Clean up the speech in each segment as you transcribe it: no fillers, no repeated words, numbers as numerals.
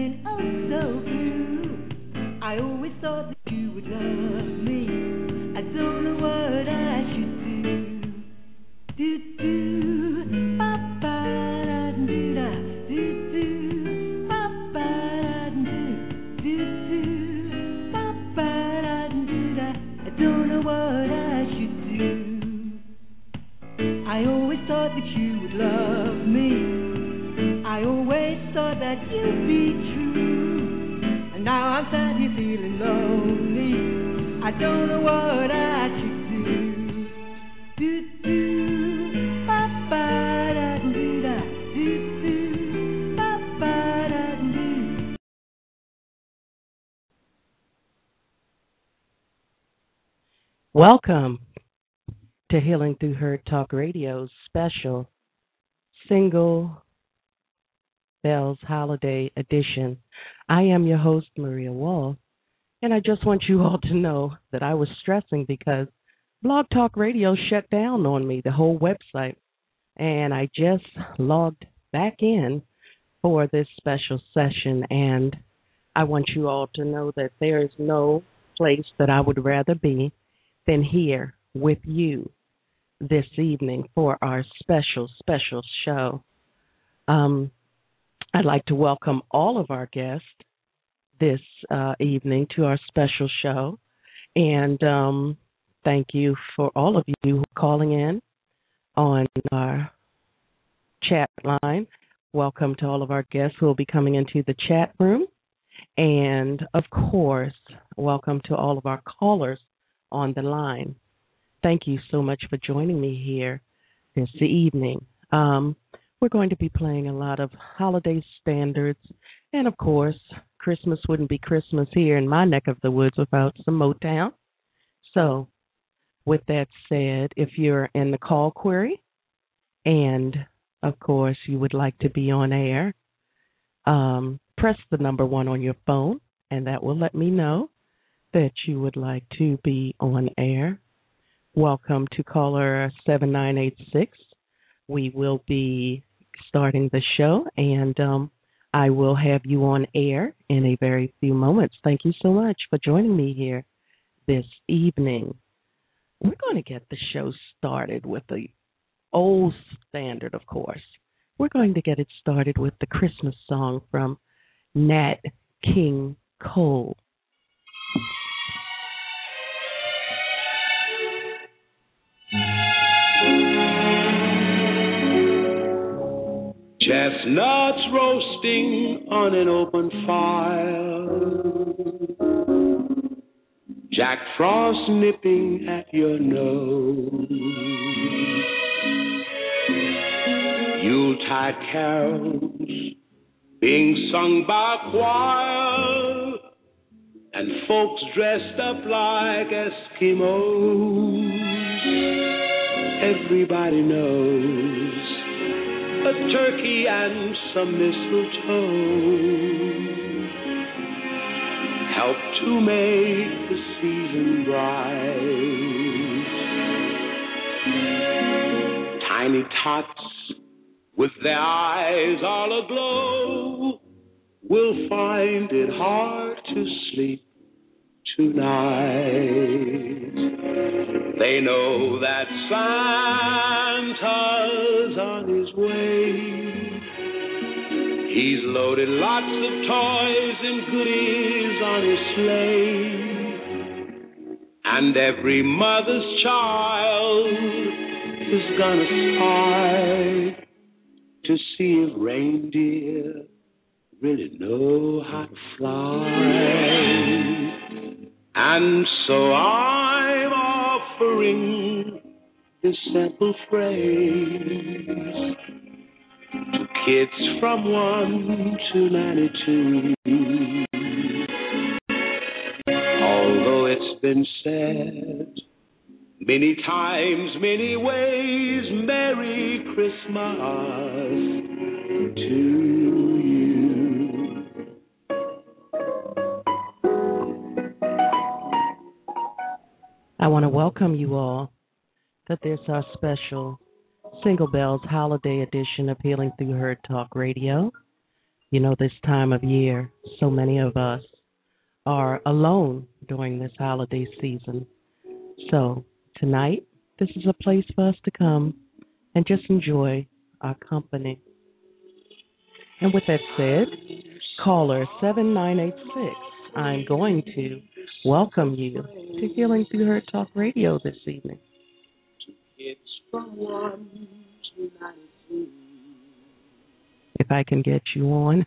feeling oh so blue. I always thought that you would love me. I don't know what I should do. Do do, ba ba da do da, do do, ba ba da do do, ba ba da do da. I don't know what I should do. I always thought that you would love me. I always thought that you'd be true. And now I'm sadly feeling lonely. I don't know what I should do. Do do, ba ba da do da, do do, ba ba da do. Welcome to Healing Through Her Talk Radio's special Single Bells Holiday Edition. I am your host, Maria Wall, and I just want you all to know that I was stressing because Blog Talk Radio shut down on me, the whole website, and I just logged back in for this special session, and I want you all to know that there is no place that I would rather be than here with you this evening for our special show. I'd like to welcome all of our guests this evening to our special show, and thank you for all of you calling in on our chat line. Welcome to all of our guests who will be coming into the chat room, and of course, welcome to all of our callers on the line. Thank you so much for joining me here this evening. We're going to be playing a lot of holiday standards, and of course, Christmas wouldn't be Christmas here in my neck of the woods without some Motown. So, with that said, if you're in the call query, and of course you would like to be on air, press the number 1 on your phone, and that will let me know that you would like to be on air. Welcome to caller 7986. We will be starting the show, and I will have you on air in a very few moments. Thank you so much for joining me here this evening. We're going to get the show started with the old standard, of course. We're going to get it started with the Christmas song from Nat King Cole. Chestnuts roasting on an open fire, Jack Frost nipping at your nose, Yuletide carols being sung by a choir, and folks dressed up like Eskimos. Everybody knows a turkey and some mistletoe help to make the season bright. Tiny tots with their eyes all aglow will find it hard to sleep tonight. They know that Santa's on his way. He's loaded lots of toys and goodies on his sleigh, and every mother's child is gonna spy to see if reindeer really know how to fly. And so I'm offering this simple phrase to kids from 1 to 92. Although it's been said many times, many ways, Merry Christmas to you. I want to welcome you all to this our special Single Bells Holiday Edition of Healing Through Her Talk Radio. You know, this time of year, so many of us are alone during this holiday season. So tonight, this is a place for us to come and just enjoy our company. And with that said, caller 7986, I'm going to welcome you to Healing Through Her Talk Radio this evening. It's from 1 to 93. If I can get you on.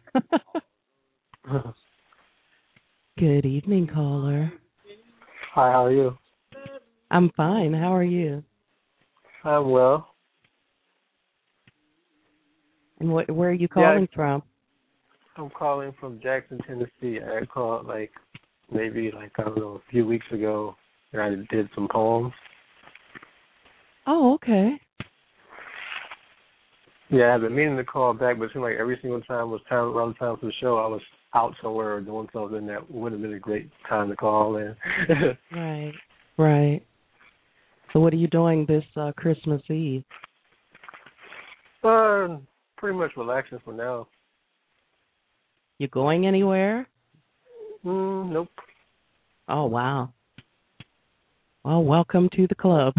Good evening, caller. Hi, how are you? I'm fine. How are you? I'm well. And where are you calling from? I'm calling from Jackson, Tennessee. I called maybe I don't know, a few weeks ago, and I did some poems. Oh, okay. Yeah, I've been meaning to call back, but it seemed like every single time was around the time for the show, I was out somewhere or doing something that would have been a great time to call in. Right. So what are you doing this Christmas Eve? Pretty much relaxing for now. You going anywhere? Nope. Oh, wow. Well, welcome to the club.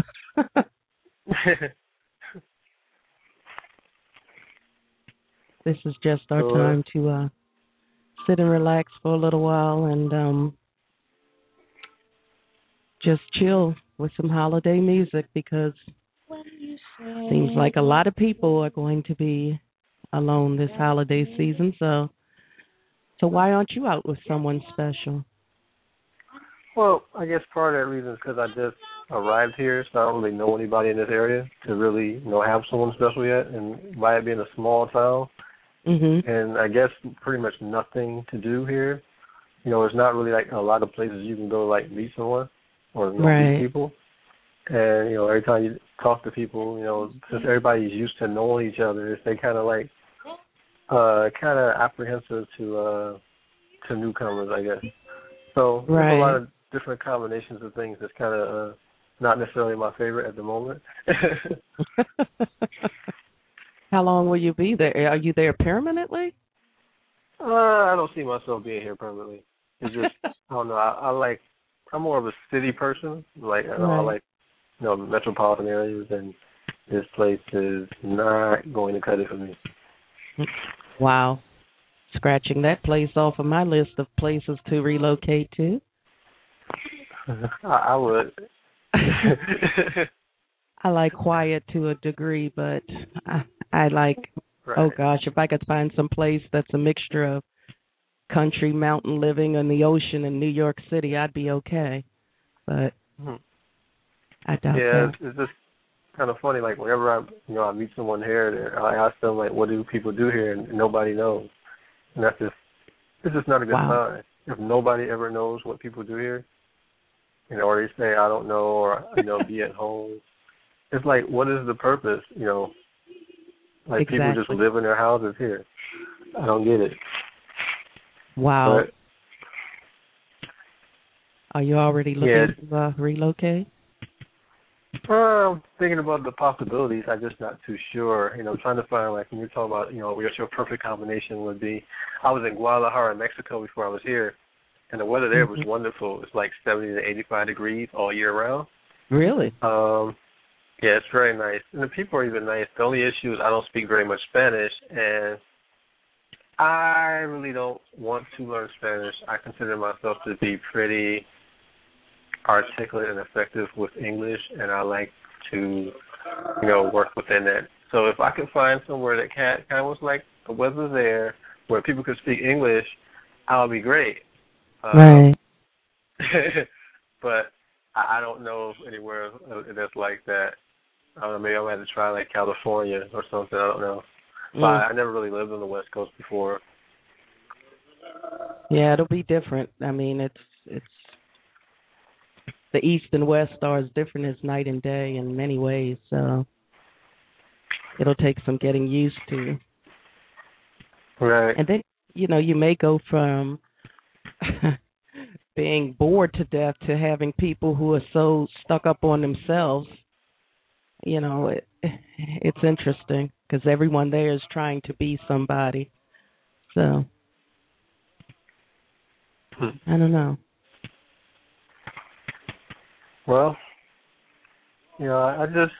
This is just our time to sit and relax for a little while and just chill with some holiday music because it seems like a lot of people are going to be alone this holiday season. So why aren't you out with someone special? Well, I guess part of that reason is because I just arrived here, so I don't really know anybody in this area to really, have someone special yet. And by it being a small town, and I guess pretty much nothing to do here, there's not really a lot of places you can go to meet someone or meet people. And every time you talk to people, since everybody's used to knowing each other, they kind of apprehensive to newcomers, I guess. So there's a lot of different combinations of things that's kind of not necessarily my favorite at the moment. How long will you be there? Are you there permanently? I don't see myself being here permanently. It's just I don't know. I'm more of a city person. I like metropolitan areas, and this place is not going to cut it for me. Wow. Scratching that place off of my list of places to relocate to. I would. I like quiet to a degree, but I like, oh gosh, if I could find some place that's a mixture of country, mountain living, and the ocean in New York City, I'd be okay. But I doubt that. Yeah, it's just kind of funny. Whenever I meet someone here, I ask them what do people do here, and nobody knows. And it's just not a good sign. If nobody ever knows what people do here, or they say I don't know, or be at home. It's what is the purpose? Exactly. People just live in their houses here. I don't get it. Wow. But, are you already looking to relocate? I'm thinking about the possibilities. I'm just not too sure. Trying to find when you're talking about what your perfect combination would be. I was in Guadalajara, Mexico before I was here, and the weather there was wonderful. It's 70 to 85 degrees all year round. Really? Yeah, it's very nice. And the people are even nice. The only issue is I don't speak very much Spanish, and I really don't want to learn Spanish. I consider myself to be pretty articulate and effective with English, and I like to, work within that. So if I could find somewhere that kind of was the weather's there, where people could speak English, I'll be great. Right. But I don't know anywhere that's like that. I don't know, maybe I might have to try California or something. I don't know. But I never really lived on the West Coast before. Yeah, it'll be different. I mean, it's the East and West are as different as night and day in many ways. So it'll take some getting used to. Right. And then, you may go from being bored to death to having people who are so stuck up on themselves. It's interesting because everyone there is trying to be somebody. So I don't know. Well, I just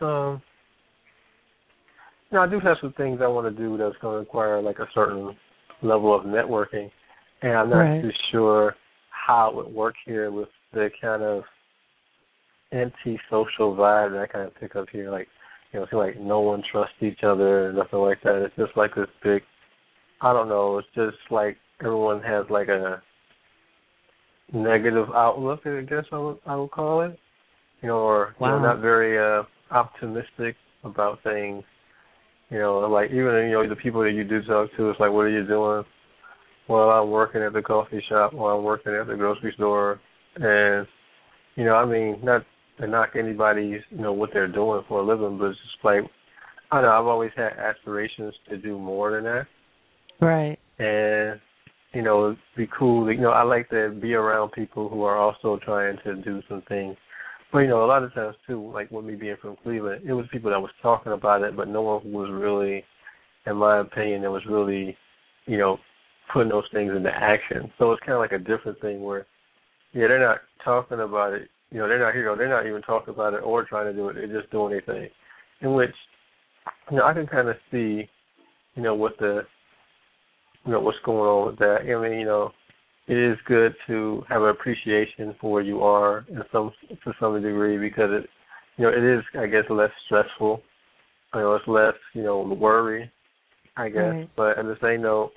I do have some things I want to do that's going to require like a certain level of networking, and I'm not too sure how it would work here with the kind of anti-social vibe that I kind of pick up here. Like, it seems like no one trusts each other and nothing like that. It's just like this big, I don't know, it's just like everyone has like a negative outlook, I guess I would call it. Or not very optimistic about things. Like even the people that you do talk to, it's like, what are you doing? Well, I'm working at the coffee shop, or I'm working at the grocery store, and not to knock anybody's what they're doing for a living, but it's just like, I don't know, I've always had aspirations to do more than that. Right. And it'd be cool. I like to be around people who are also trying to do some things. But, a lot of times, too, like with me being from Cleveland, it was people that was talking about it, but no one was really, in my opinion, that was really, putting those things into action. So it's kind of like a different thing where, they're not talking about it. They're not here. They're not even talking about it or trying to do it. They're just doing their thing. In which, I can kind of see, what what's going on with that. It is good to have an appreciation for where you are to some degree, because it is, I guess, less stressful. It's less, worry, I guess. Right. But at the same note,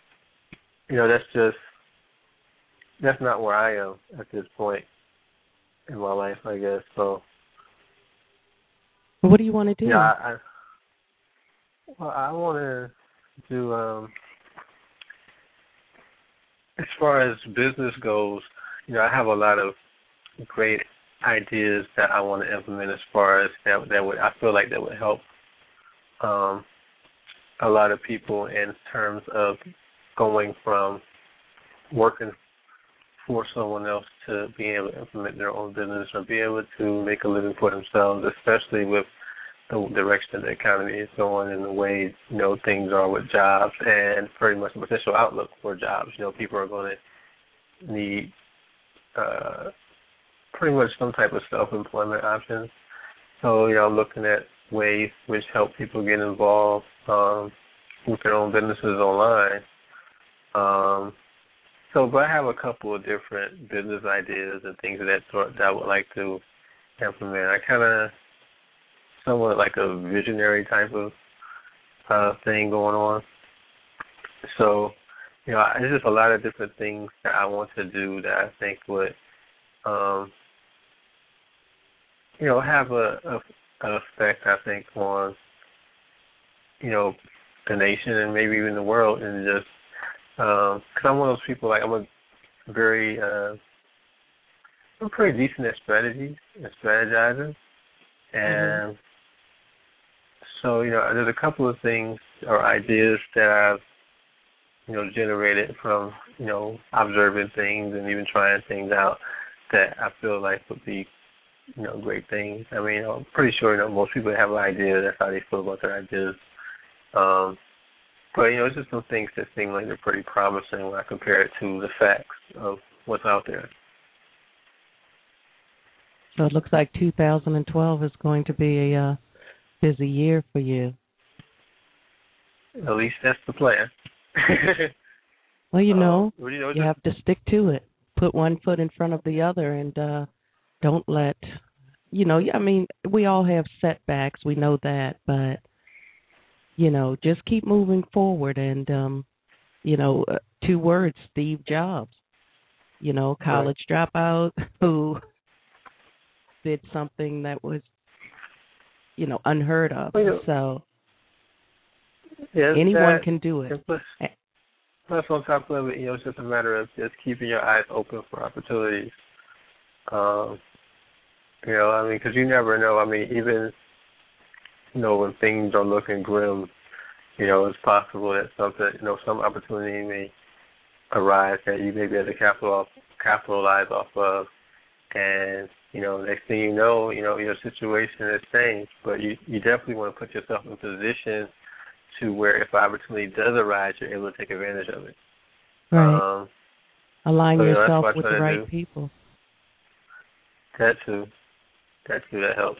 that's not where I am at this point in my life, I guess. So, what do you want to do? Yeah, I want to do. As far as business goes, I have a lot of great ideas that I want to implement. As far as I feel like that would help a lot of people in terms of going from working for someone else to being able to implement their own business or be able to make a living for themselves, especially with the direction the economy is going and the way, things are with jobs and pretty much the potential outlook for jobs. People are going to need pretty much some type of self-employment options. So, I'm looking at ways which help people get involved with their own businesses online. But I have a couple of different business ideas and things of that sort that I would like to implement. I kind of somewhat like a visionary type of thing going on. So, there's just a lot of different things that I want to do that I think would, have an effect, I think, on, the nation and maybe even the world, and just, because I'm one of those people, like, I'm pretty decent at strategies and strategizing, and so, there's a couple of things or ideas that I've, generated from, observing things and even trying things out that I feel like would be, great things. I mean, I'm pretty sure, most people have an idea. That's how they feel about their ideas. But, it's just some things that seem like they're pretty promising when I compare it to the facts of what's out there. So it looks like 2012 is going to be a busy year for you. At least that's the plan. Well, you have to stick to it. Put one foot in front of the other, and don't let, I mean, we all have setbacks. We know that, but, just keep moving forward. And, 2 words, Steve Jobs, college dropout who did something that was, unheard of. So anyone can do it. Plus, on top of it, it's just a matter of just keeping your eyes open for opportunities. Because you never know. I mean, even, when things are looking grim, it's possible that some opportunity may arise that you may be able to capitalize off of. And, next thing you know, your situation has changed. But you definitely want to put yourself in position to where if an opportunity does arise, you're able to take advantage of it. Right. Align so, yourself that's with what the I right do. people. That too. That helps.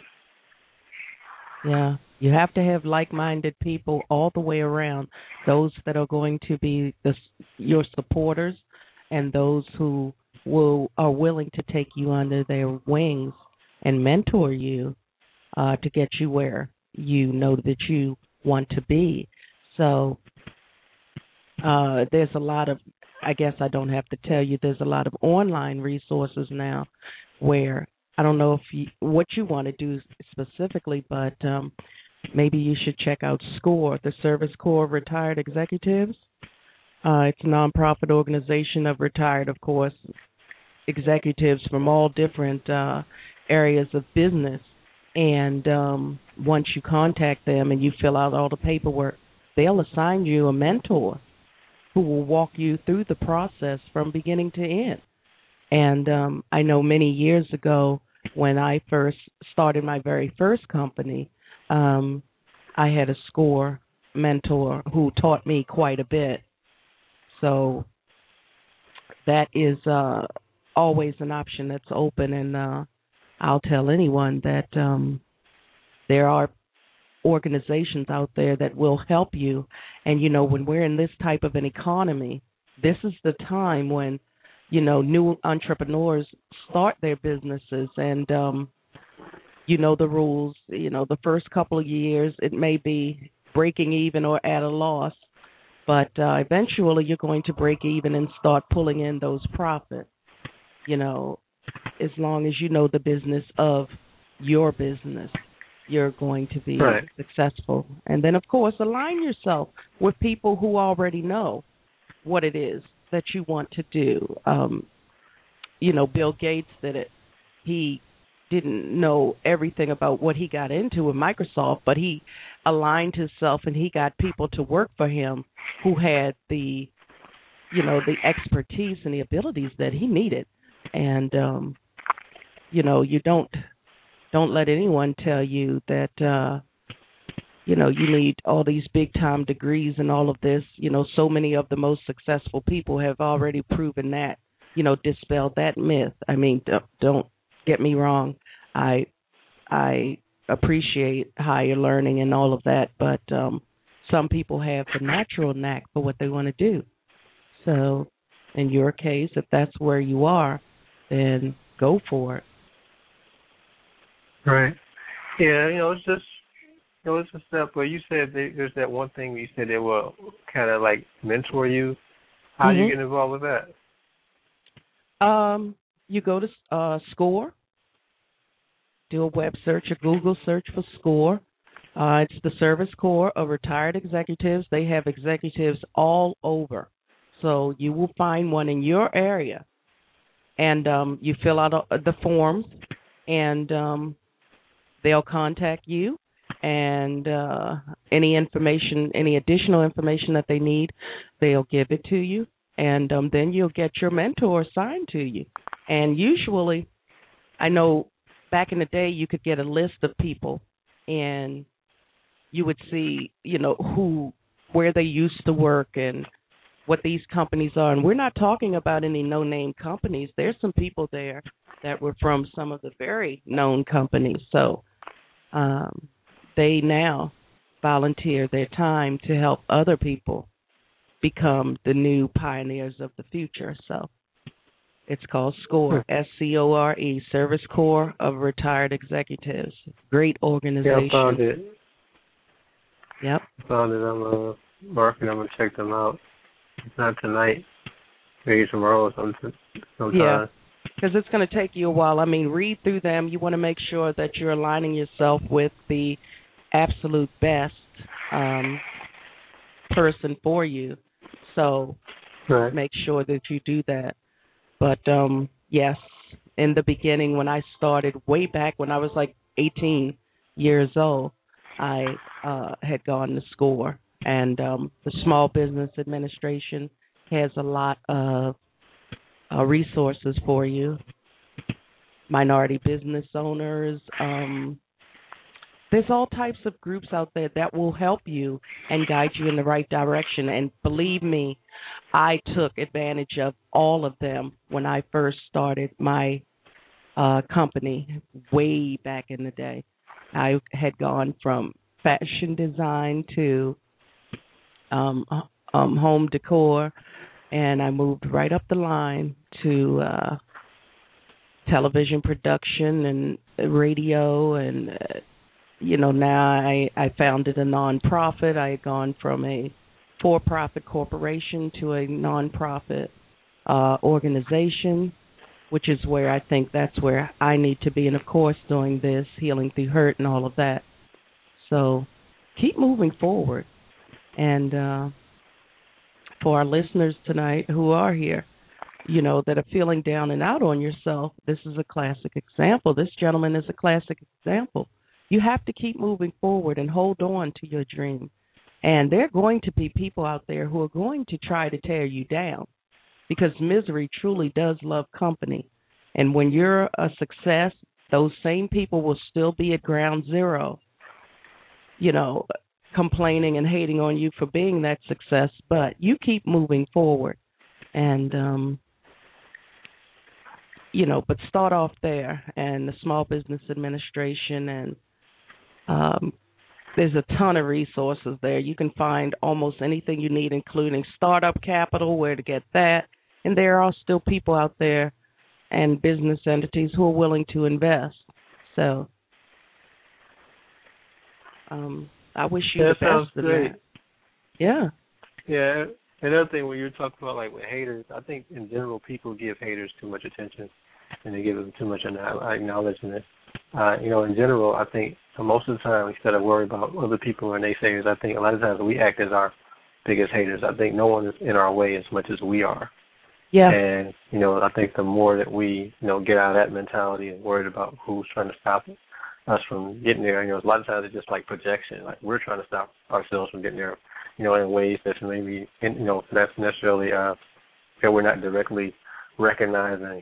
Yeah. You have to have like-minded people all the way around, those that are going to be your supporters and those who are willing to take you under their wings and mentor you to get you where you know that you want to be. So there's a lot of, I guess I don't have to tell you, there's a lot of online resources now where I don't know what you want to do specifically, but maybe you should check out SCORE, the Service Corps of Retired Executives. It's a nonprofit organization of retired, of course, executives from all different areas of business. And once you contact them and you fill out all the paperwork, they'll assign you a mentor who will walk you through the process from beginning to end. And I know many years ago when I first started my very first company, I had a SCORE mentor who taught me quite a bit. So that is always an option that's open, and I'll tell anyone that there are organizations out there that will help you. And, you know, when we're in this type of an economy, this is the time when, you know, new entrepreneurs start their businesses and, you know, the rules, you know, the first couple of years it may be breaking even or at a loss, but eventually you're going to break even and start pulling in those profits, you know, as long as you know the business of your business. You're going to be successful. And then, of course, align yourself with people who already know what it is that you want to do. You know, Bill Gates did it. He didn't know everything about what he got into with Microsoft, but he aligned himself and he got people to work for him who had the, you know, the expertise and the abilities that he needed. And, you know, you don't let anyone tell you that, you know, you need all these big-time degrees and all of this. You know, so many of the most successful people have already proven that, you know, dispelled that myth. I mean, don't get me wrong. I appreciate higher learning and all of that, but some people have the natural knack for what they want to do. So in your case, if that's where you are, then go for it. Right. Yeah, you know, it's just, you know, it's a step. But you said there's that one thing you said they will kind of like mentor you. How do you get involved with that? You go to SCORE, do a web search, a Google search for SCORE. It's the Service Corps of Retired Executives. They have executives all over. So you will find one in your area. And you fill out the forms, and they'll contact you, and any information, any additional information that they need, they'll give it to you, and then you'll get your mentor assigned to you. And usually, I know back in the day, you could get a list of people, and you would see, you know, where they used to work and what these companies are. And we're not talking about any no-name companies. There's some people there that were from some of the very known companies. So they now volunteer their time to help other people become the new pioneers of the future. So it's called SCORE, SCORE, Service Corps of Retired Executives. Great organization. Yeah, I found it. Yep. I found it. I'm marking. I'm going to check them out. Not tonight. Maybe tomorrow or sometime. Yeah, because it's going to take you a while. I mean, read through them. You want to make sure that you're aligning yourself with the absolute best person for you. So make sure that you do that. But, yes, in the beginning when I started, way back when I was like 18 years old, I had gone to SCORE. And the Small Business Administration has a lot of resources for you. Minority business owners, there's all types of groups out there that will help you and guide you in the right direction. And believe me, I took advantage of all of them when I first started my company way back in the day. I had gone from fashion design to home decor, and I moved right up the line to television production and radio, and now I founded a nonprofit. I had gone from a for-profit corporation to a nonprofit organization, which is where I think that's where I need to be, and of course doing this, Healing Through Hurt and all of that. So keep moving forward. And for our listeners tonight who are here, that are feeling down and out on yourself, this is a classic example. This gentleman is a classic example. You have to keep moving forward and hold on to your dream. And there are going to be people out there who are going to try to tear you down, because misery truly does love company. And when you're a success, those same people will still be at ground zero, complaining and hating on you for being that success. But you keep moving forward. And, but start off there, and the Small Business Administration, and there's a ton of resources there. You can find almost anything you need, including startup capital, where to get that. And there are still people out there and business entities who are willing to invest. So I wish you the best of that. Yeah. Yeah. Another thing, when you're talking about like with haters, I think in general people give haters too much attention, and they give them too much acknowledgement. In general, I think most of the time, instead of worry about other people and naysayers, I think a lot of times we act as our biggest haters. I think no one is in our way as much as we are. Yeah. And, I think the more that we, get out of that mentality and worried about who's trying to stop us from getting there, a lot of times it's just like projection. Like we're trying to stop ourselves from getting there, in ways that's maybe, that's necessarily that we're not directly recognizing.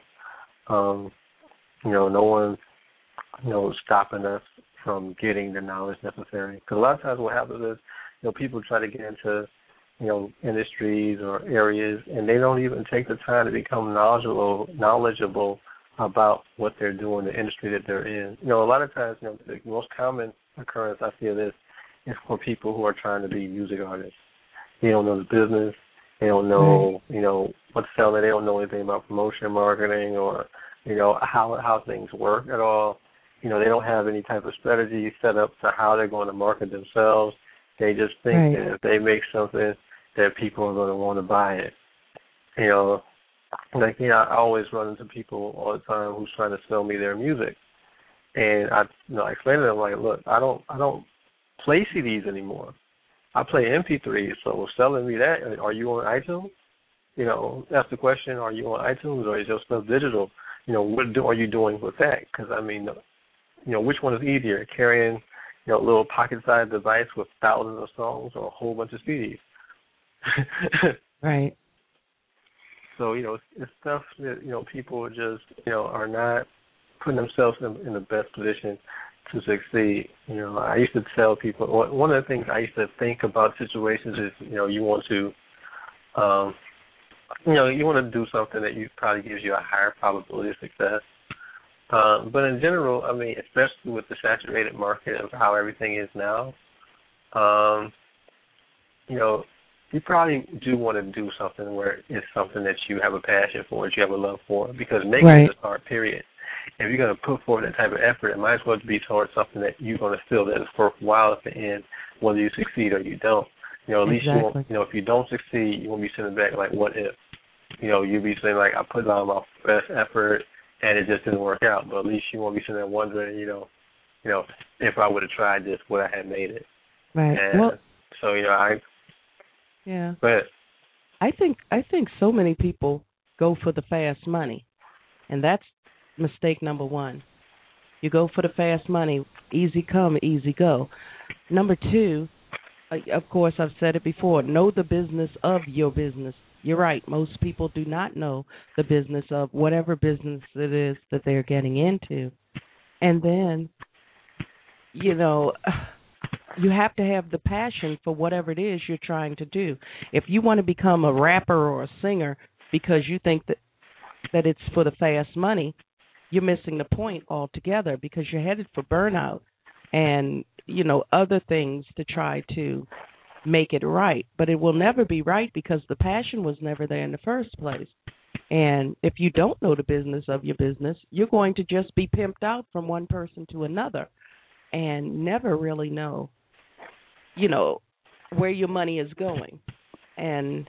No one's, stopping us from getting the knowledge necessary. Because a lot of times what happens is, people try to get into, industries or areas, and they don't even take the time to become knowledgeable about what they're doing, the industry that they're in. A lot of times, the most common occurrence I see of this is for people who are trying to be music artists. They don't know the business. They don't know, what's selling. They don't know anything about promotion, marketing, or, how things work at all. They don't have any type of strategy set up to how they're going to market themselves. They just think that if they make something, that people are going to want to buy it. I always run into people all the time who's trying to sell me their music, and I explain to them like, look, I don't play CDs anymore. I play MP3s. So selling me that, are you on iTunes? That's the question. Are you on iTunes, or is your stuff digital? What are you doing with that? Because which one is easier, carrying a little pocket-sized device with thousands of songs, or a whole bunch of CDs? Right. So, it's stuff that, people just, are not putting themselves in the best position to succeed. I used to tell people, one of the things I used to think about situations is, you want to, you want to do something that probably gives you a higher probability of success. But in general, especially with the saturated market of how everything is now, you probably do want to do something where it's something that you have a passion for, that you have a love for, because making it a start, period. If you're going to put forward that type of effort, it might as well be towards something that you're going to feel that is worthwhile at the end, whether you succeed or you don't. At least you won't, if you don't succeed, you won't be sitting back like, what if? You'll be saying like, I put on my best effort and it just didn't work out. But at least you won't be sitting there wondering, if I would have tried this, would I have made it? Right. And so, Yeah. But I think so many people go for the fast money, and that's mistake number one. You go for the fast money, easy come, easy go. Number two, of course, I've said it before, know the business of your business. You're right. Most people do not know the business of whatever business it is that they're getting into. And then you know, you have to have the passion for whatever it is you're trying to do. If you want to become a rapper or a singer because you think that it's for the fast money, you're missing the point altogether, because you're headed for burnout and, you know, other things to try to make it right. But it will never be right because the passion was never there in the first place. And if you don't know the business of your business, you're going to just be pimped out from one person to another and never really know, you know, where your money is going and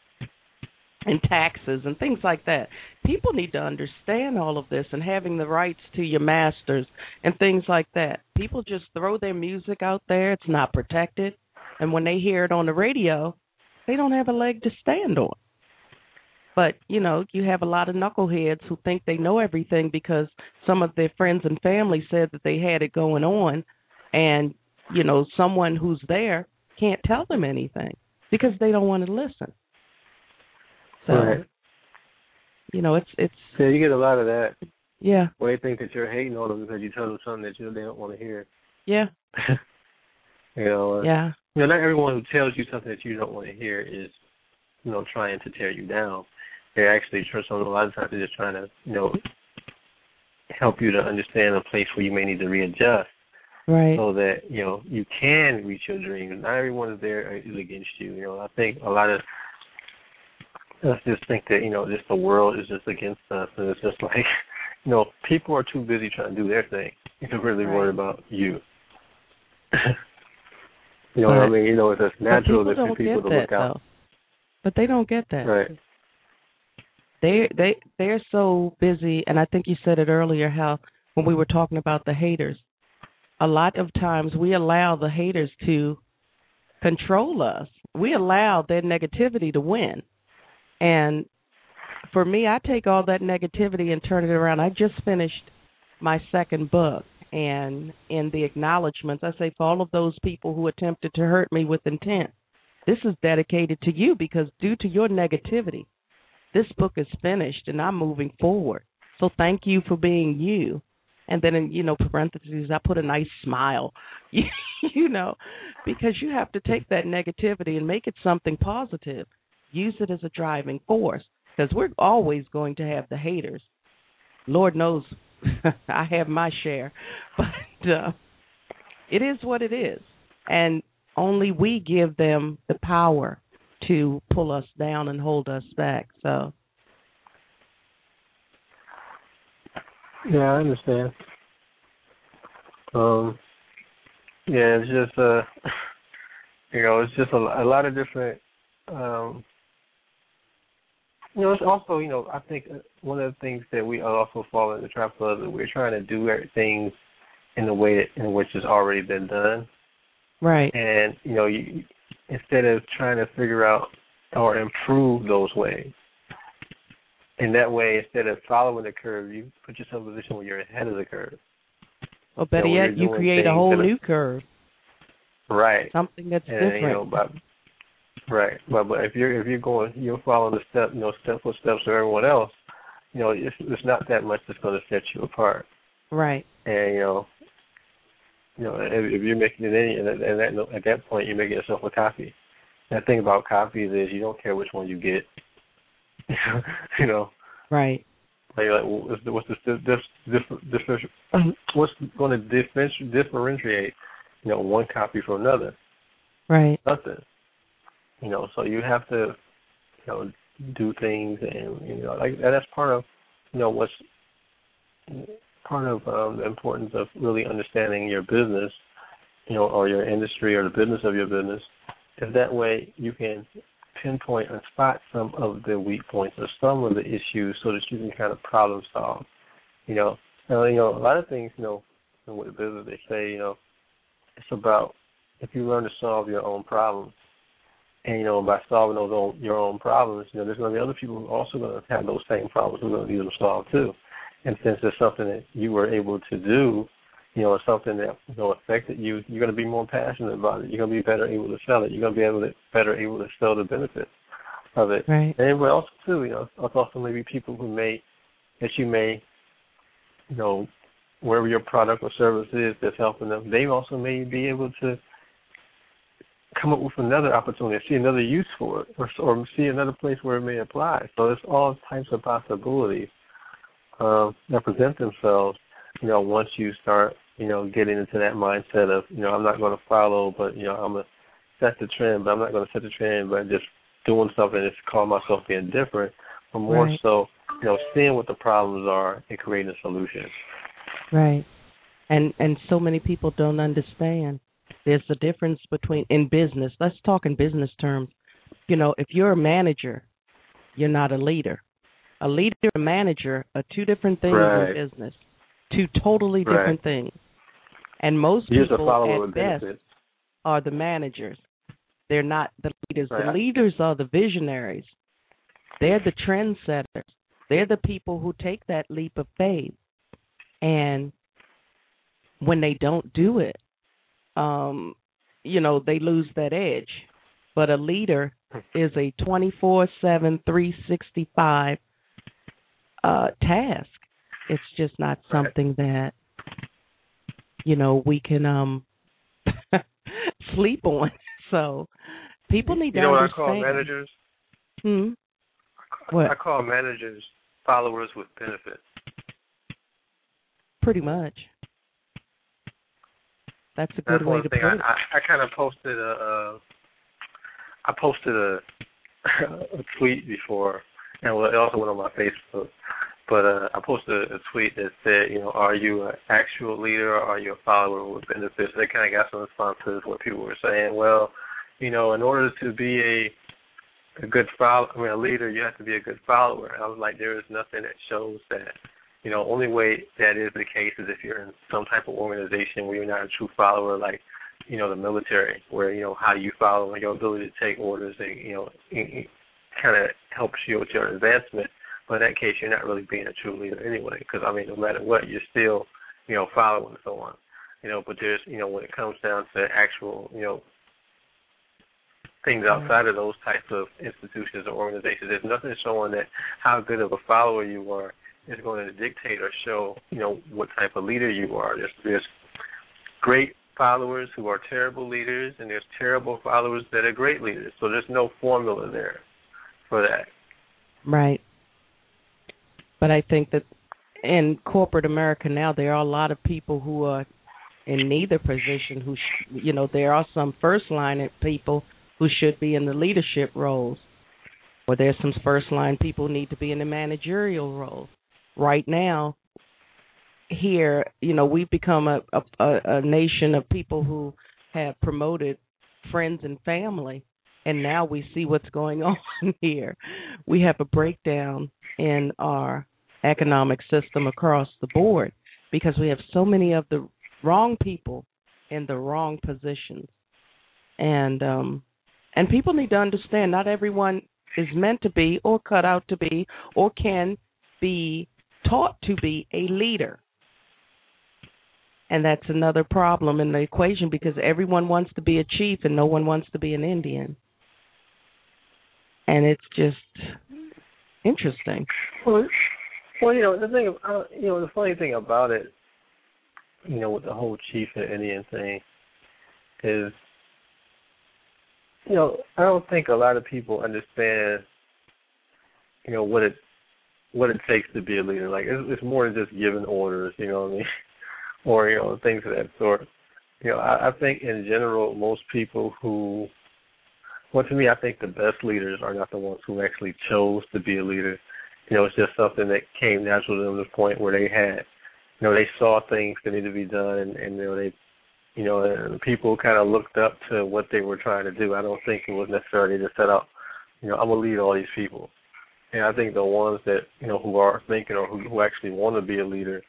taxes and things like that. People need to understand all of this, and having the rights to your masters and things like that. People just throw their music out there. It's not protected. And when they hear it on the radio, they don't have a leg to stand on. But, you know, you have a lot of knuckleheads who think they know everything because some of their friends and family said that they had it going on, and, you know, someone who's there can't tell them anything because they don't want to listen. So, right. You know, it's. Yeah, you get a lot of that. Yeah. Where they think that you're hating on them because you tell them something that they don't want to hear. Yeah. You know. Yeah. You know, not everyone who tells you something that you don't want to hear is, you know, trying to tear you down. They're actually, a lot of times, they're just trying to, you know, help you to understand a place where you may need to readjust. Right. So that, you know, you can reach your dreams. Not everyone is there is against you. You know, I think a lot of us just think that, you know, just the world is just against us, and it's just like, you know, people are too busy trying to do their thing to really worry about you. You know what I mean? You know, it's just natural that for people to look out. Though. But they don't get that. Right. They're so busy, and I think you said it earlier, how when we were talking about the haters, a lot of times we allow the haters to control us. We allow their negativity to win. And for me, I take all that negativity and turn it around. I just finished my second book, and in the acknowledgments, I say, for all of those people who attempted to hurt me with intent, this is dedicated to you, because due to your negativity, this book is finished and I'm moving forward. So thank you for being you. And then in, you know, parentheses, I put a nice smile, you know, because you have to take that negativity and make it something positive. Use it as a driving force, because we're always going to have the haters. Lord knows I have my share, but it is what it is. And only we give them the power to pull us down and hold us back. So, yeah, I understand. Yeah, it's just you know, it's just a lot of different. You know, it's also, you know, I think one of the things that we also fall in the trap of is we're trying to do things in the way in which it's already been done. Right. And, you know, you, instead of trying to figure out or improve those ways, in that way, instead of following the curve, you put yourself in a position where you're ahead of the curve. Or better yet, you create a whole new curve. Right. Something that's different. You know, right. But if you're following the step for steps of everyone else, you know, it's not that much that's going to set you apart. Right. And you know, if you're making it at that point, you're making yourself a copy. And the thing about copies is you don't care which one you get. You know. Right. Like, what's going to differentiate, you know, one copy from another? Right. Nothing. You know, so you have to, you know, do things, and you know, like that's part of, you know, what's part of the importance of really understanding your business, you know, or your industry or the business of your business. Is that way you can pinpoint and spot some of the weak points or some of the issues, so that you can kind of problem solve. You know, a lot of things, you know, with the business, they say, you know, it's about if you learn to solve your own problems. And, you know, by solving your own problems, you know, there's going to be other people who are also going to have those same problems who are going to need them solved too. And since it's something that you were able to do, you know, it's something that, you know, affected you, you're going to be more passionate about it. You're going to be better able to sell it. You're going to be better able to sell the benefits of it. Right. And also, too, you know, it's also maybe people you may, you know, wherever your product or service is that's helping them, they also may be able to come up with another opportunity, see another use for it, or see another place where it may apply. So there's all types of possibilities that present themselves, once you start, getting into that mindset of, I'm not going to follow, but, I'm going to set the trend, but I'm not going to set the trend by just doing something that's call myself being different, but more right. so, seeing what the problems are and creating a solution. Right. And so many people don't understand. There's a difference between, in business, let's talk in business terms. If you're a manager, you're not a leader. A leader and a manager are two different things right. in business, two totally different right. things. And most You're people at best are the managers. They're not the leaders. Right. The leaders are the visionaries. They're the trendsetters. They're the people who take that leap of faith. And when they don't do it, they lose that edge. But a leader is a 24/7, 365 task. It's just not something that, we can sleep on. So people need to understand. What I call managers? What? I call managers followers with benefits. Pretty much. That's a good way to put it. I kind of posted a tweet before, and it also went on my Facebook. But I posted a tweet that said, are you an actual leader or are you a follower with benefits? They kind of got some responses where people were saying, well, in order to be a good a leader, you have to be a good follower. And I was like, there is nothing that shows that. Only way that is the case is if you're in some type of organization where you're not a true follower, like, the military, where, how you follow and your ability to take orders and, it kind of helps you with your advancement. But in that case, you're not really being a true leader anyway, because, no matter what, you're still, following and so on. But there's, when it comes down to actual, things outside of those types of institutions or organizations, there's nothing showing that how good of a follower you are is going to dictate or show, what type of leader you are. There's great followers who are terrible leaders, and there's terrible followers that are great leaders. So there's no formula there for that. Right. But I think that in corporate America now, there are a lot of people who are in neither position. There are some first-line people who should be in the leadership roles, or there's some first-line people who need to be in the managerial roles. Right now, here, we've become a nation of people who have promoted friends and family, and now we see what's going on here. We have a breakdown in our economic system across the board because we have so many of the wrong people in the wrong positions. And people need to understand not everyone is meant to be or cut out to be or can be taught to be a leader. And that's another problem in the equation because everyone wants to be a chief and no one wants to be an Indian. And it's just interesting. Well, the funny thing about it, with the whole chief and Indian thing is, I don't think a lot of people understand, what it takes to be a leader. Like, it's more than just giving orders, or, things of that sort. I think in general, most people to me, I think the best leaders are not the ones who actually chose to be a leader. It's just something that came natural to them to the point where they had, they saw things that needed to be done, and and people kind of looked up to what they were trying to do. I don't think it was necessarily to set up, I'm going to lead all these people. And I think the ones that, who are thinking or who actually want to be a leader,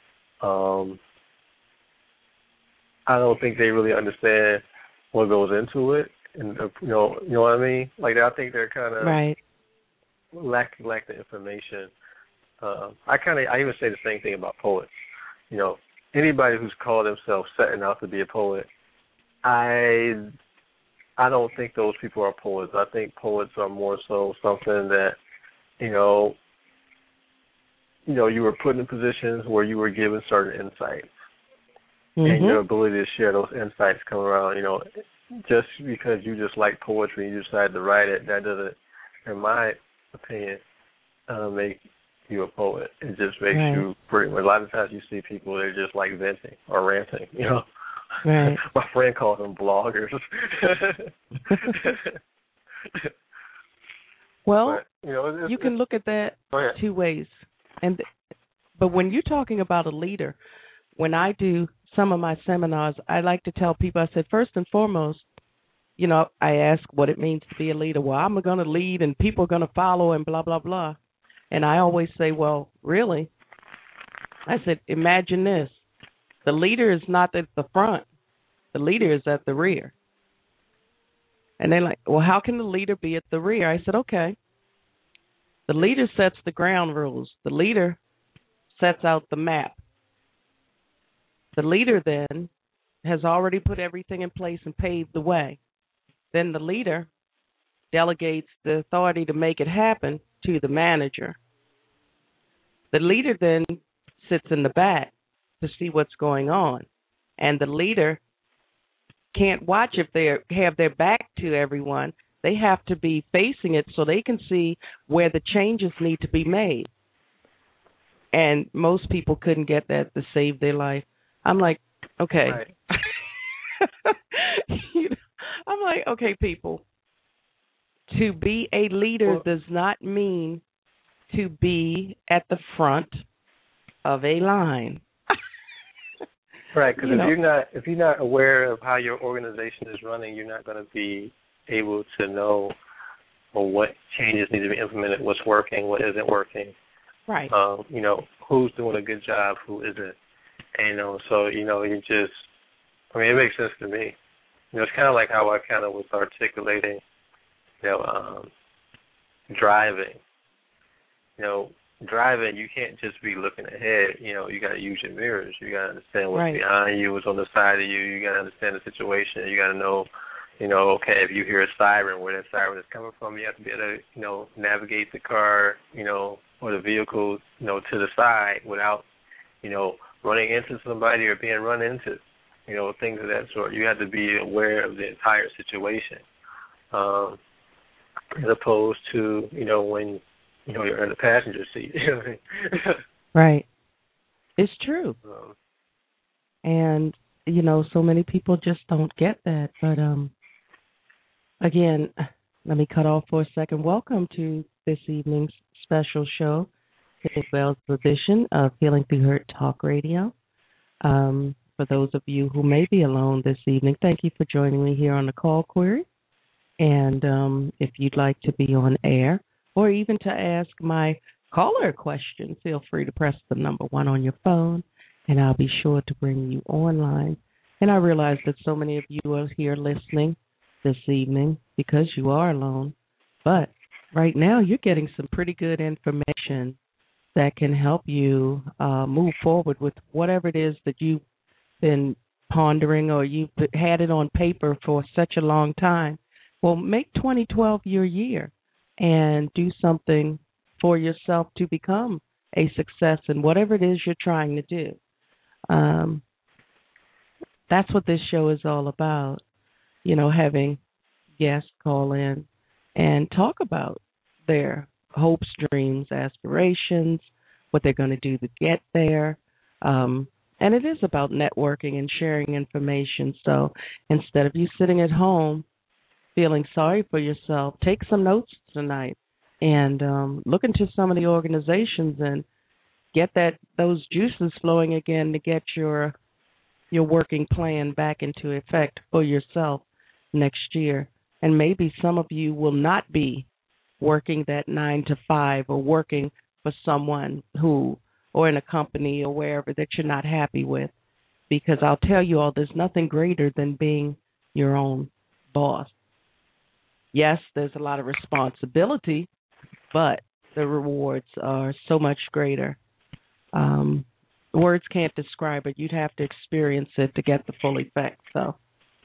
I don't think they really understand what goes into it. And, you know what I mean? Like, I think they're kind of right. lack the information. I even say the same thing about poets. Anybody who's called themselves setting out to be a poet, I don't think those people are poets. I think poets are more so something that, you were put in positions where you were given certain insights, Mm-hmm. and your ability to share those insights come around. Just because you just like poetry and you decided to write it, that doesn't, in my opinion, make you a poet. It just makes you pretty. A lot of times you see people, they're just like venting or ranting. Right. My friend calls them bloggers. Well, but, you can look at that two ways. But when you're talking about a leader, when I do some of my seminars, I like to tell people, I said, first and foremost, I ask what it means to be a leader. Well, I'm going to lead and people are going to follow and blah, blah, blah. And I always say, well, really? I said, imagine this. The leader is not at the front. The leader is at the rear. And they're like, well, how can the leader be at the rear? I said, okay. The leader sets the ground rules. The leader sets out the map. The leader then has already put everything in place and paved the way. Then the leader delegates the authority to make it happen to the manager. The leader then sits in the back to see what's going on. And the leader can't watch if they have their back to everyone. They have to be facing it so they can see where the changes need to be made. And most people couldn't get that to save their life. I'm like, okay. Right. I'm like, okay, people. To be a leader does not mean to be at the front of a line. Right, because if you're not aware of how your organization is running, you're not going to be able to know what changes need to be implemented, what's working, what isn't working. Right. Who's doing a good job, who isn't. And so you just, it makes sense to me. It's kind of like how I kind of was articulating, driving. Driving, you can't just be looking ahead. You got to use your mirrors. You got to understand what's behind you, what's on the side of you. You got to understand the situation. You got to know, okay, if you hear a siren, where that siren is coming from, you have to be able to, navigate the car, or the vehicle, to the side without, running into somebody or being run into, things of that sort. You have to be aware of the entire situation, as opposed to, when you're in the passenger seat. Right. It's true. And, so many people just don't get that. But, again, let me cut off for a second. Welcome to this evening's special show, Kate Bell's edition of Healing Through Hurt Talk Radio. For those of you who may be alone this evening, thank you for joining me here on the call query. And if you'd like to be on air, or even to ask my caller a question, feel free to press the number 1 on your phone, and I'll be sure to bring you online. And I realize that so many of you are here listening this evening because you are alone. But right now you're getting some pretty good information that can help you move forward with whatever it is that you've been pondering or you've had it on paper for such a long time. Well, make 2012 your year. And do something for yourself to become a success in whatever it is you're trying to do. That's what this show is all about, having guests call in and talk about their hopes, dreams, aspirations, what they're going to do to get there. And it is about networking and sharing information. So instead of you sitting at home feeling sorry for yourself, take some notes tonight and look into some of the organizations and get those juices flowing again to get your working plan back into effect for yourself next year. And maybe some of you will not be working that 9 to 5 or working for someone or in a company or wherever that you're not happy with, because I'll tell you all, there's nothing greater than being your own boss. Yes, there's a lot of responsibility, but the rewards are so much greater. Words can't describe it. You'd have to experience it to get the full effect. So,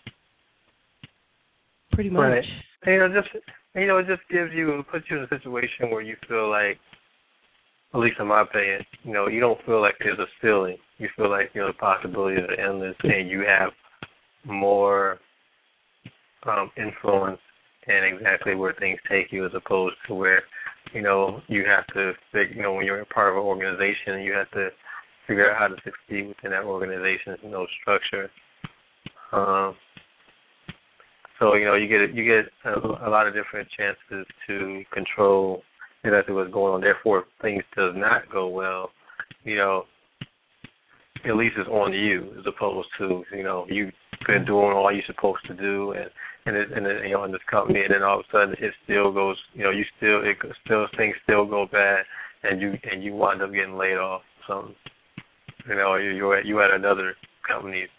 pretty much. Right. It just puts you in a situation where you feel like at least in my opinion, you don't feel like there's a ceiling. You feel like, the possibilities are endless and you have more influence in exactly where things take you as opposed to where, you have to, when you're a part of an organization, you have to figure out how to succeed within that organization's, structure. So, you get a lot of different chances to control exactly what's going on. Therefore, if things does not go well, at least it's on you as opposed to, you've been doing all you're supposed to do and in this company, and then all of a sudden it still goes, things still go bad, and you wind up getting laid off. So, you at another company's,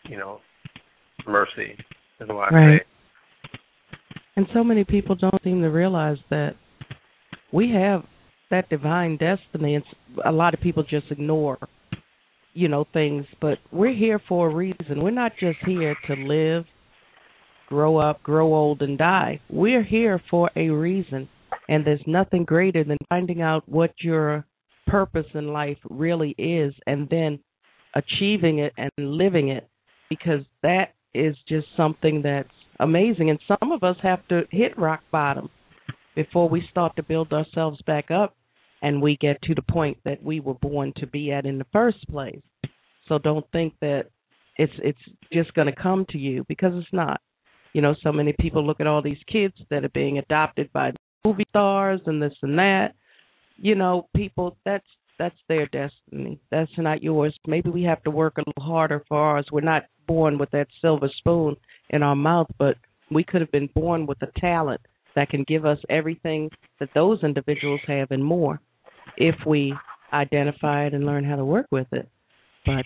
mercy is what I say. And so many people don't seem to realize that we have that divine destiny, and a lot of people just ignore, things. But we're here for a reason. We're not just here to live, grow up, grow old, and die. We're here for a reason, and there's nothing greater than finding out what your purpose in life really is and then achieving it and living it, because that is just something that's amazing. And some of us have to hit rock bottom before we start to build ourselves back up and we get to the point that we were born to be at in the first place. So don't think that it's just going to come to you, because it's not. So many people look at all these kids that are being adopted by movie stars and this and that. People, that's their destiny. That's not yours. Maybe we have to work a little harder for ours. We're not born with that silver spoon in our mouth, but we could have been born with a talent that can give us everything that those individuals have and more if we identify it and learn how to work with it. But,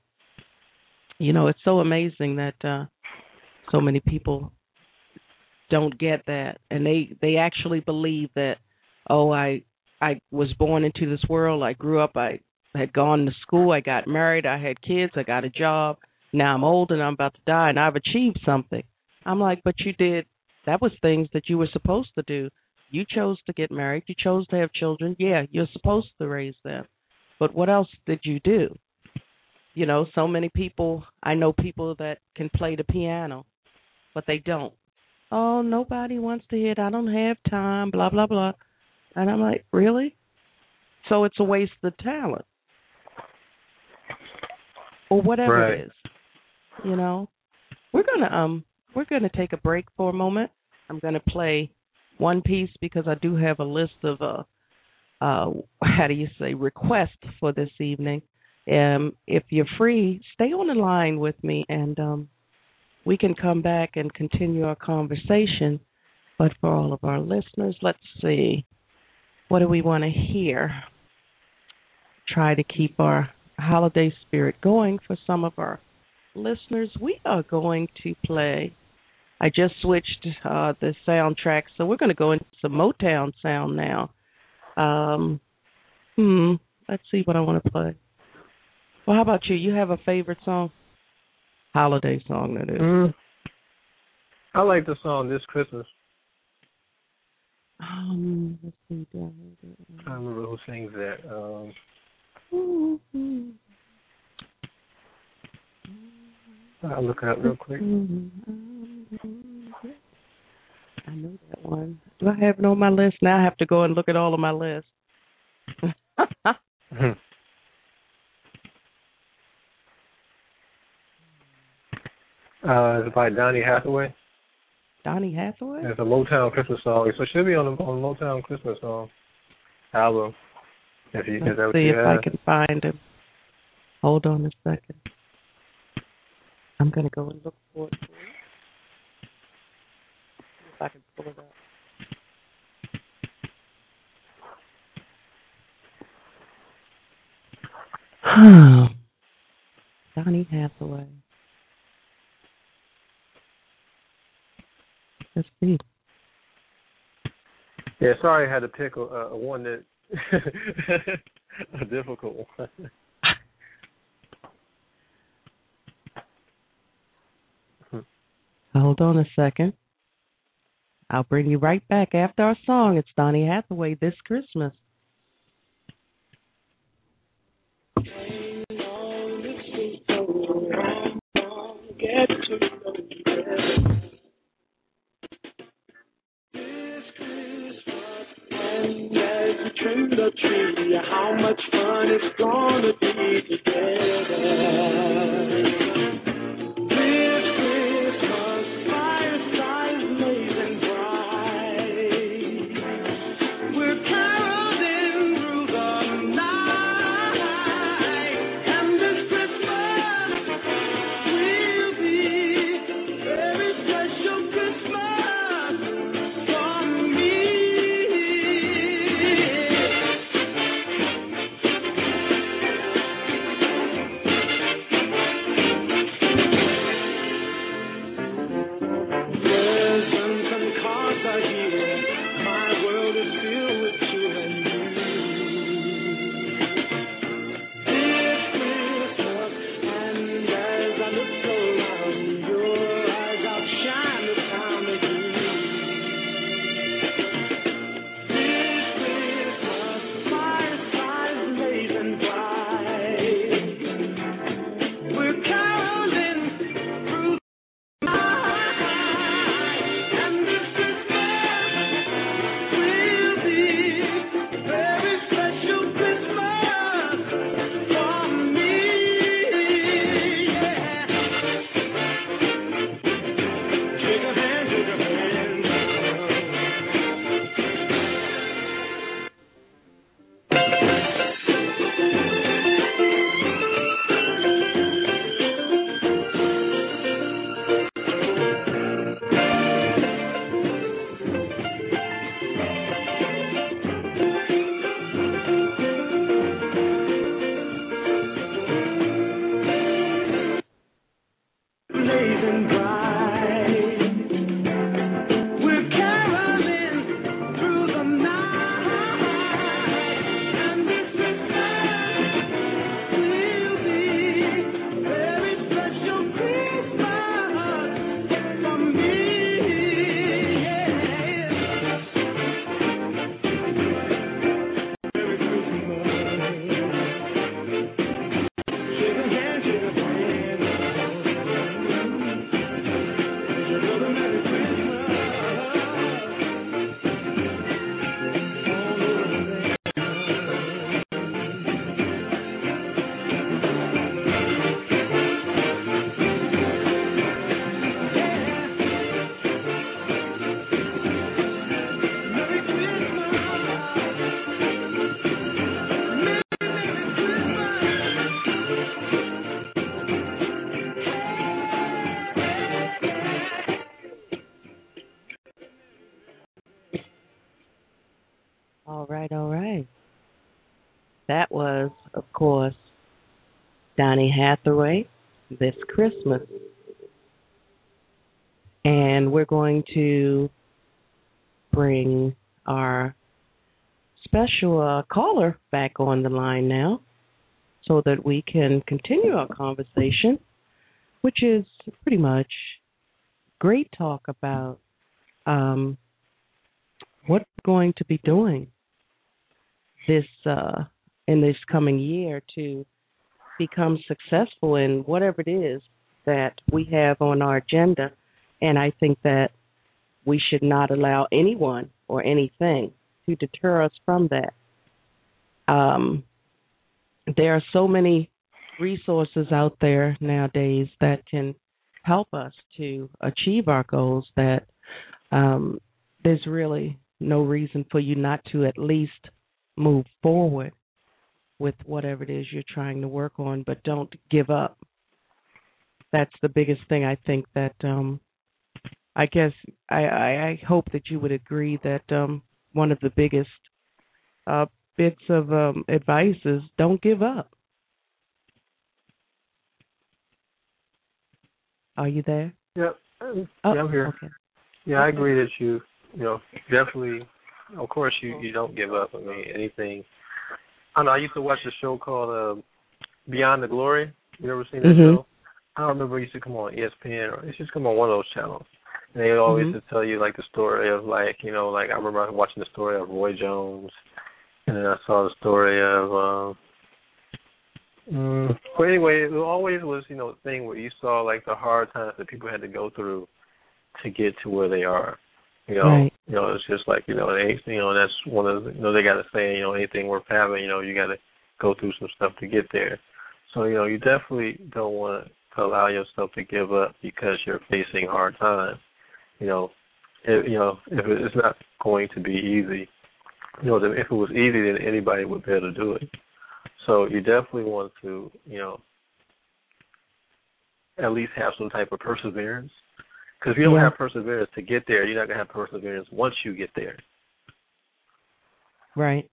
it's so amazing that so many people don't get that, and they actually believe that, I was born into this world, I grew up, I had gone to school, I got married, I had kids, I got a job, now I'm old and I'm about to die and I've achieved something. I'm like, but you did, that was things that you were supposed to do. You chose to get married, you chose to have children, yeah, you're supposed to raise them. But what else did you do? So many people, I know people that can play the piano, but they don't. Oh, nobody wants to hear it, I don't have time, blah, blah, blah. And I'm like, really? So it's a waste of talent. Or whatever it is. We're gonna take a break for a moment. I'm gonna play one piece because I do have a list of requests for this evening. If you're free, stay on the line with me and we can come back and continue our conversation. But for all of our listeners, let's see. What do we want to hear? Try to keep our holiday spirit going for some of our listeners. We are going to play. I just switched the soundtrack, so we're going to go into some Motown sound now. Let's see what I want to play. Well, how about you? You have a favorite song? Holiday song, that is. I like the song This Christmas. Let's see. I don't remember who sings that. I'll look it up real quick. I know that one. Do I have it on my list? Now I have to go and look at all of my lists. It's by Donny Hathaway. Donny Hathaway? It's a Motown Christmas song. So it should be on the Motown Christmas song album. Let's see if I can find him. Hold on a second. I'm going to go and look for it. See if I can pull it up. Donny Hathaway. Let's see. Yeah, sorry I had to pick a one that a difficult one. Hold on a second. I'll bring you right back after our song. It's Donny Hathaway, This Christmas. one it's gonna be together. This Christmas, firesides blazing bright. We're caroling through the night, and this Christmas will be a very special Christmas for me. Presents and cards are here. My world is filled with cheer and news. It's Christmas, and as I look around, your eyes outshine the town of you. This Christmas, firesides blazing bright. We're caroling through the night, and this Christmas will be a very special Christmas for me. Yeah. Shake a hand, shake a hand. Blazing bright. We're caroling through the night, and this Christmas will be a very special Christmas for me. Yeah. Merry Christmas. Shake a hand, shake a hand. All right, all right. That was, of course, Donny Hathaway, This Christmas. And we're going to bring our special caller back on the line now so that we can continue our conversation, which is pretty much great talk about what we're going to be doing this in this coming year to become successful in whatever it is that we have on our agenda. And I think that we should not allow anyone or anything to deter us from that. There are so many resources out there nowadays that can help us to achieve our goals that there's really no reason for you not to at least move forward with whatever it is you're trying to work on, but don't give up. That's the biggest thing I think that I guess I hope that you would agree that one of the biggest bits of advice is don't give up. Are you there? Yep. Yeah, I'm here. Okay. Yeah, I agree that you definitely, of course, you don't give up. I mean, anything. I don't know, I used to watch a show called Beyond the Glory. You ever seen that show? I don't remember. It used to come on ESPN, or it used to come on one of those channels. And they always used to tell you, like, the story of, like, I remember watching the story of Roy Jones, and then I saw the story of, but anyway, it always was, the thing where you saw, like, the hard times that people had to go through to get to where they are. Right. It's just like, anything, that's one of the, they got to say, anything worth having, you got to go through some stuff to get there. So, you definitely don't want to allow yourself to give up because you're facing hard times. If it's not going to be easy, if it was easy, then anybody would be able to do it. So you definitely want to, at least have some type of perseverance. Because if you don't have perseverance to get there, you're not going to have perseverance once you get there. Right.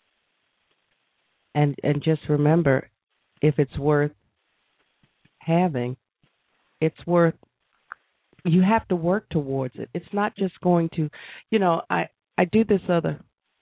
And just remember, if it's worth having, it's worth, you have to work towards it. It's not just going to, I do this other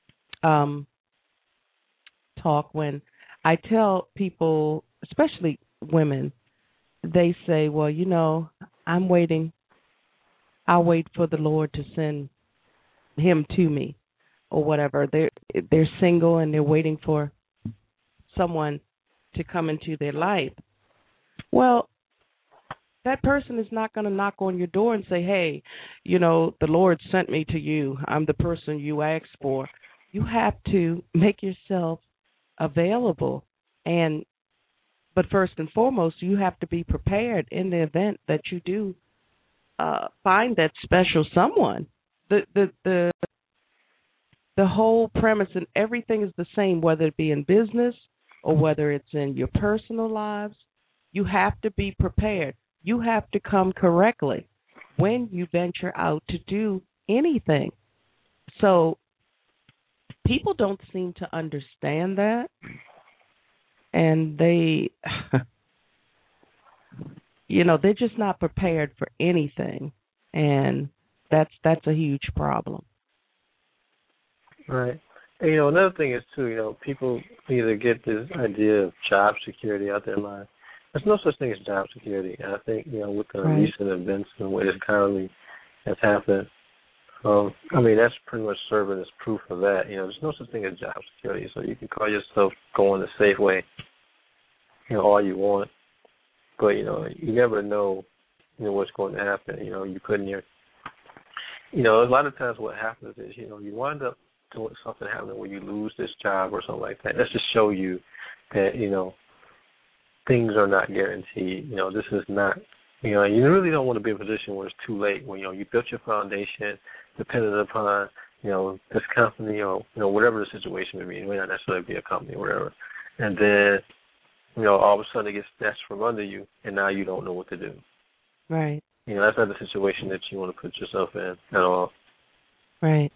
talk when I tell people, especially women, they say, well, I'm waiting. I'll wait for the Lord to send him to me or whatever. They're single and they're waiting for someone to come into their life. Well, that person is not going to knock on your door and say, hey, the Lord sent me to you. I'm the person you asked for. You have to make yourself available. But first and foremost, you have to be prepared in the event that you do find that special someone. The whole premise and everything is the same, whether it be in business or whether it's in your personal lives. You have to be prepared. You have to come correctly when you venture out to do anything. So people don't seem to understand that, and they're just not prepared for anything, and that's a huge problem. Right. And, another thing is, too, people either get this idea of job security out their lives. There's no such thing as job security. And I think, with the recent events and what this economy has happened, that's pretty much serving as proof of that. There's no such thing as job security. So you can call yourself going the safe way, all you want. But, you never know, what's going to happen. You put in your, a lot of times what happens is, you wind up doing something happening where you lose this job or something like that. Let's just show you that, things are not guaranteed. This is not, you really don't want to be in a position where it's too late, when, you built your foundation dependent upon, this company or, whatever the situation may be. It may not necessarily be a company or whatever. And then, all of a sudden it gets snatched from under you, and now you don't know what to do. Right. That's not the situation that you want to put yourself in at all. Right.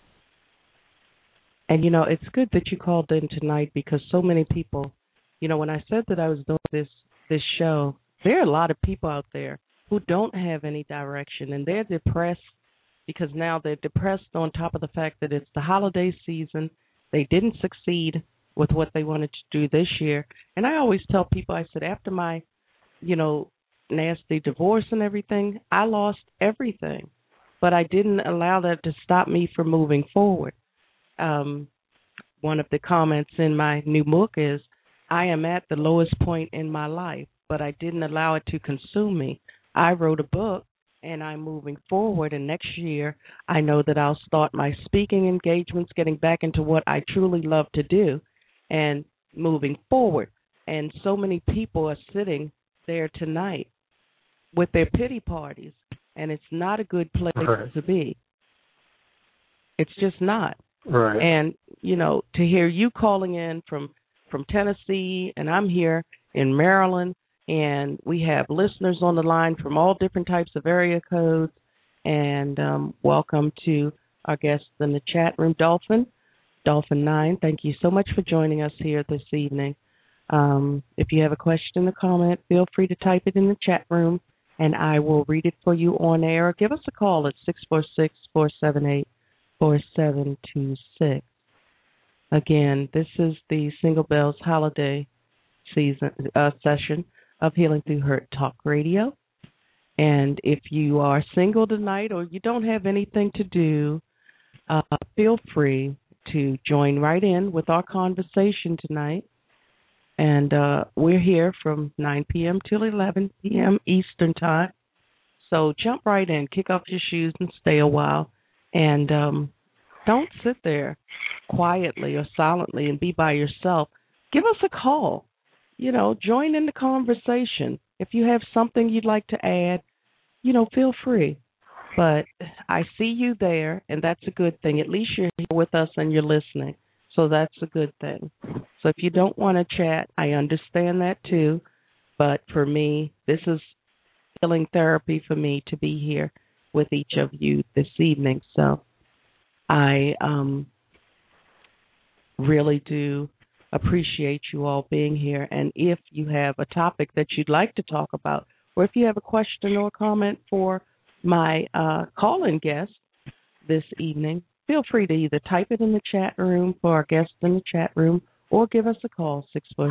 And, it's good that you called in tonight, because so many people, when I said that I was doing this show, there are a lot of people out there who don't have any direction, and they're depressed because now they're depressed on top of the fact that it's the holiday season. They didn't succeed with what they wanted to do this year. And I always tell people, I said, after my, nasty divorce and everything, I lost everything. But I didn't allow that to stop me from moving forward. One of the comments in my new book is, I am at the lowest point in my life, but I didn't allow it to consume me. I wrote a book, and I'm moving forward, and next year I know that I'll start my speaking engagements, getting back into what I truly love to do, and moving forward. And so many people are sitting there tonight with their pity parties, and it's not a good place to be. It's just not. Right. And, to hear you calling in from Tennessee, and I'm here in Maryland, and we have listeners on the line from all different types of area codes, and welcome to our guests in the chat room, Dolphin 9. Thank you so much for joining us here this evening. If you have a question or comment, feel free to type it in the chat room, and I will read it for you on air. Give us a call at 646-478-4726. Again, this is the Single Bells Holiday session of Healing Through Hurt Talk Radio. And if you are single tonight or you don't have anything to do, feel free to join right in with our conversation tonight. And we're here from 9 p.m. till 11 p.m. Eastern Time. So jump right in, kick off your shoes, and stay a while. And don't sit there quietly or silently and be by yourself. give us a call. Join in the conversation. If you have something you'd like to add, feel free. But I see you there, and that's a good thing. At least you're here with us and you're listening. So that's a good thing. So if you don't want to chat, I understand that too. But for me, this is healing therapy for me to be here with each of you this evening. So I really do appreciate you all being here. And if you have a topic that you'd like to talk about, or if you have a question or comment for my call-in guest this evening, feel free to either type it in the chat room for our guests in the chat room or give us a call,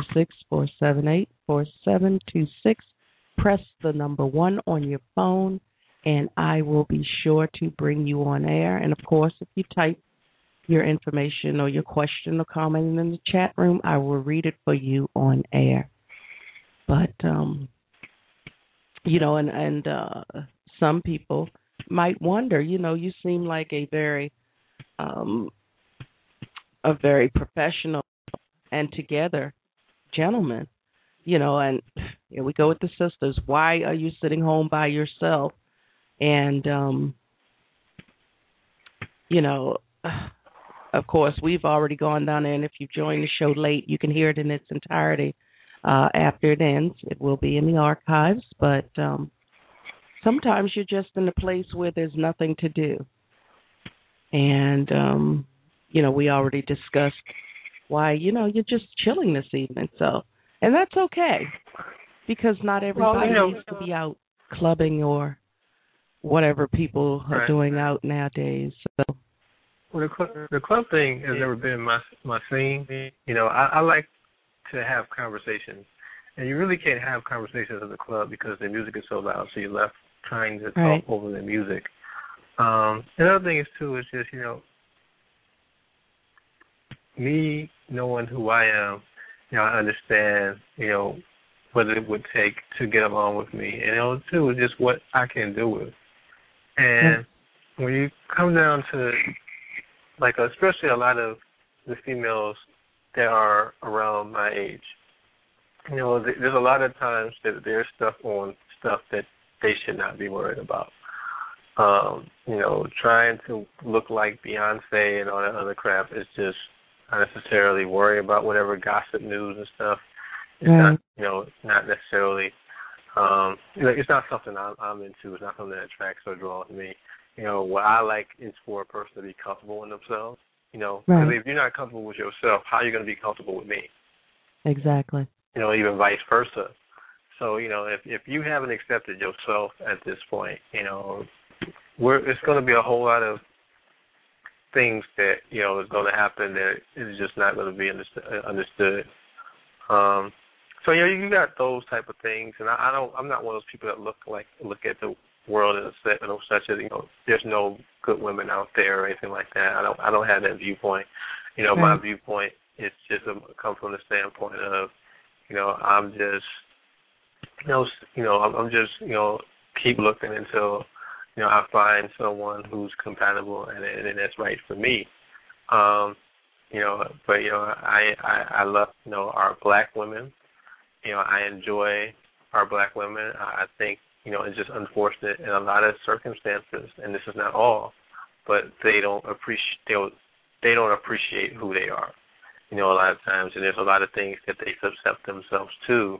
646-478-4726. Press the number 1 on your phone, and I will be sure to bring you on air. And, of course, if you type your information or your question or comment in the chat room, I will read it for you on air. But, some people might wonder, you seem like a very professional and together gentleman, and here we go with the sisters. Why are you sitting home by yourself? And, of course, we've already gone down there, and if you join the show late, you can hear it in its entirety after it ends. It will be in the archives, but sometimes you're just in a place where there's nothing to do. And, we already discussed why, you're just chilling this evening. So, and that's okay, because not everybody needs to be out clubbing or whatever people are doing out nowadays. So. Well, the club thing has never been my scene. I like to have conversations, and you really can't have conversations at the club because the music is so loud, so you're left trying to talk over the music. Another thing is just, me knowing who I am, I understand, what it would take to get along with me. And, too, is just what I can do with. And when you come down to, especially a lot of the females that are around my age, there's a lot of times that there's stuff that they should not be worried about. Trying to look like Beyonce and all that other crap is just not necessarily worry about whatever gossip news and stuff. It's not necessarily, it's not something I'm into. It's not something that attracts or draws me. What I like is for a person to be comfortable in themselves. Because if you're not comfortable with yourself, how are you going to be comfortable with me? Exactly. Even vice versa. So, if you haven't accepted yourself at this point, it's going to be a whole lot of things that, is going to happen that is just not going to be understood. So, you got those type of things, and I'm not one of those people that look at the world as such as, there's no good women out there or anything like that. I don't have that viewpoint. My viewpoint is just come from the standpoint of, I'm just, I'm just, keep looking until, I find someone who's compatible and that's right for me. I love, our black women. I enjoy our black women. I think, it's just unfortunate in a lot of circumstances, and this is not all, but they don't appreciate who they are. A lot of times, and there's a lot of things that they subject themselves to,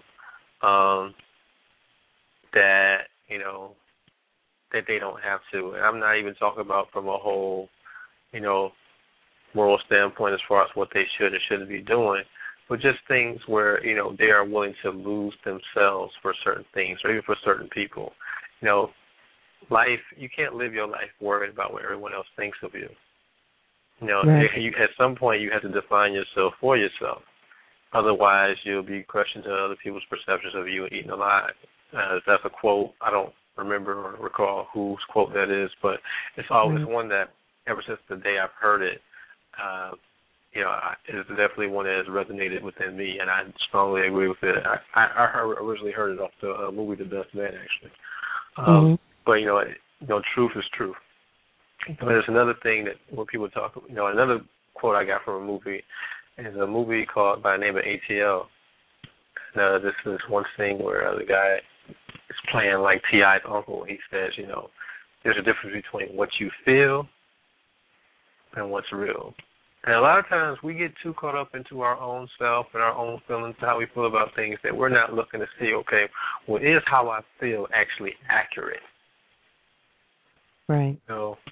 that that they don't have to. And I'm not even talking about from a whole, moral standpoint as far as what they should or shouldn't be doing, but just things where, they are willing to lose themselves for certain things or even for certain people. Life, you can't live your life worried about what everyone else thinks of you. At some point you have to define yourself for yourself. Otherwise, you'll be questioning other people's perceptions of you and eaten alive. That's a quote. I don't remember or recall whose quote that is, but it's always one that ever since the day I've heard it, it's definitely one that has resonated within me, and I strongly agree with it. I originally heard it off the movie The Best Man, actually. But, truth is truth. But there's another thing that when people talk, another quote I got from a movie is a movie called by the name of ATL. This is one thing where the guy is playing like T.I.'s uncle. He says, there's a difference between what you feel and what's real. And a lot of times we get too caught up into our own self and our own feelings, how we feel about things, that we're not looking to see, okay, well, is how I feel actually accurate? Right.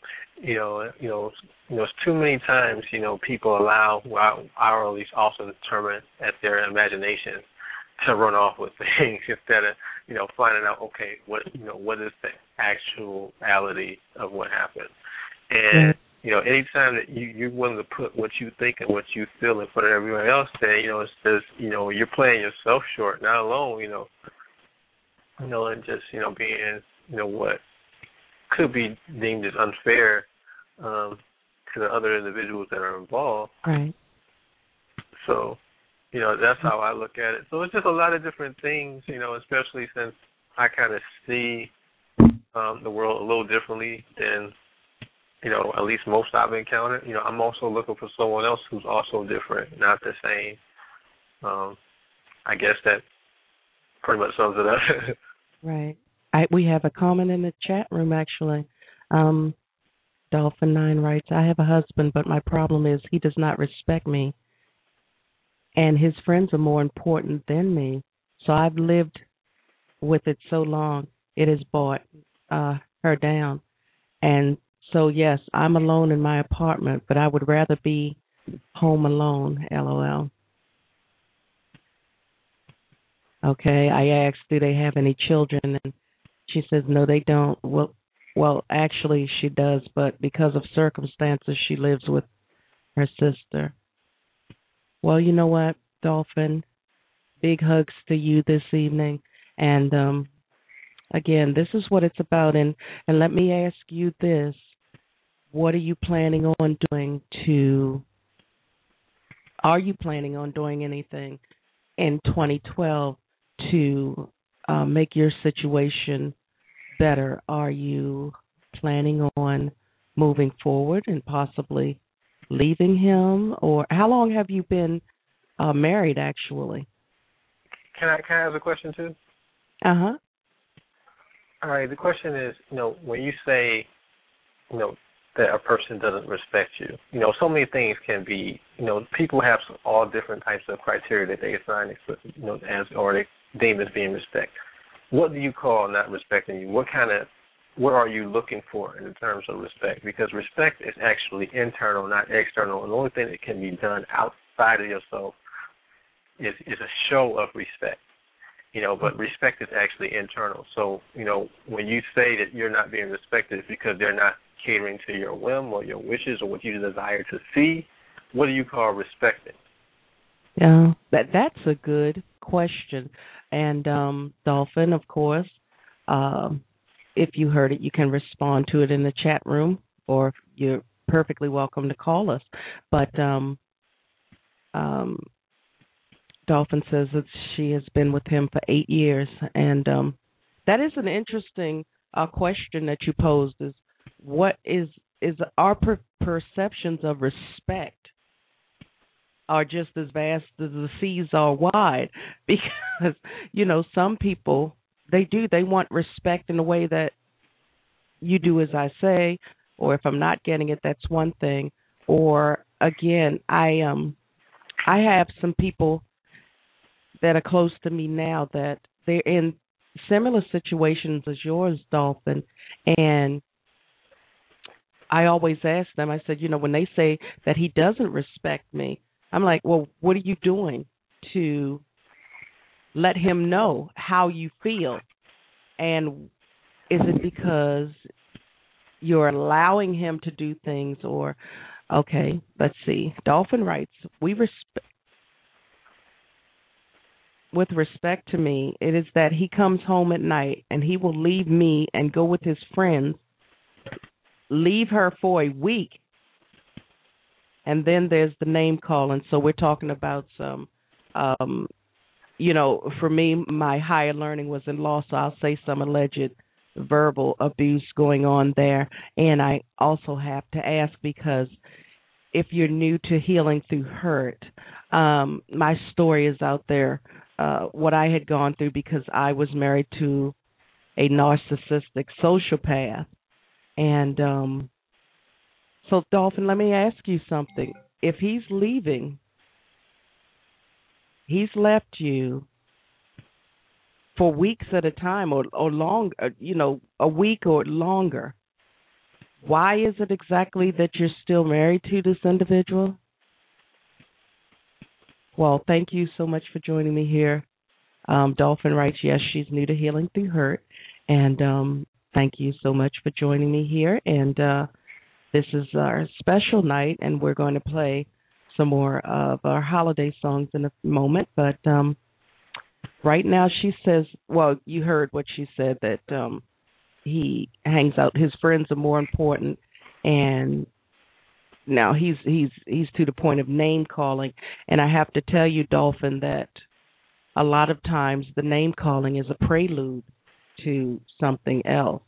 It's too many times, people allow, I at least also determine at their imagination to run off with things instead of, finding out, okay, what is the actuality of what happened. And, anytime that you're willing to put what you think and what you feel in front of everyone else, then, it's just, you're playing yourself short, not alone, and just, being, what could be deemed as unfair to the other individuals that are involved. Right. So, that's how I look at it. So it's just a lot of different things, especially since I kind of see the world a little differently than, at least most I've encountered. I'm also looking for someone else who's also different, not the same. I guess that pretty much sums it up. Right. We have a comment in the chat room, actually. Dolphin9 writes, I have a husband, but my problem is he does not respect me, and his friends are more important than me. So I've lived with it so long, it has brought her down. And so, yes, I'm alone in my apartment, but I would rather be home alone, LOL. Okay, I asked, do they have any children? And she says, no, they don't. Well, actually, she does, but because of circumstances, she lives with her sister. Well, you know what, Dolphin? Big hugs to you this evening. And, again, this is what it's about. And let me ask you this. What are you planning on doing are you planning on doing anything in 2012 to make your situation better? Are you planning on moving forward and possibly leaving him? Or how long have you been married, actually? Can I have a question, too? Uh-huh. All right, the question is, when you say, that a person doesn't respect you, so many things can be, people have all different types of criteria that they assign, as or they deem as being respect. What do you call not respecting you? What are you looking for in terms of respect? Because respect is actually internal, not external. And the only thing that can be done outside of yourself is a show of respect. But respect is actually internal. So, when you say that you're not being respected, it's because they're not catering to your whim or your wishes or what you desire to see. What do you call respecting? Yeah, that's a good question. And Dolphin, of course, if you heard it, you can respond to it in the chat room, or you're perfectly welcome to call us. But Dolphin says that she has been with him for 8 years, and that is an interesting question that you posed. Is what is our perceptions of respect are just as vast as the seas are wide, because some people they want respect in a way that you do as I say, or if I'm not getting it, that's one thing. Or again, I have some people that are close to me now that they're in similar situations as yours, Dolphin, and I always ask them, I said, when they say that he doesn't respect me, I'm like, well, what are you doing to let him know how you feel? And is it because you're allowing him to do things? Or, okay, let's see. Dolphin writes, with respect to me, it is that he comes home at night and he will leave me and go with his friends, leave her for a week, and then there's the name calling. So we're talking about some, for me, my higher learning was in law, so I'll say some alleged verbal abuse going on there. And I also have to ask, because if you're new to Healing Through Hurt, my story is out there, what I had gone through because I was married to a narcissistic sociopath. And so, Dolphin, let me ask you something. If he's leaving, he's left you for weeks at a time or long, a week or longer. Why is it exactly that you're still married to this individual? Well, thank you so much for joining me here. Dolphin writes, yes, she's new to Healing Through Hurt. And thank you so much for joining me here. And this is our special night, and we're going to play some more of our holiday songs in a moment. But right now she says, well, you heard what she said, that he hangs out. His friends are more important, and now he's to the point of name calling. And I have to tell you, Dolphin, that a lot of times the name calling is a prelude to something else.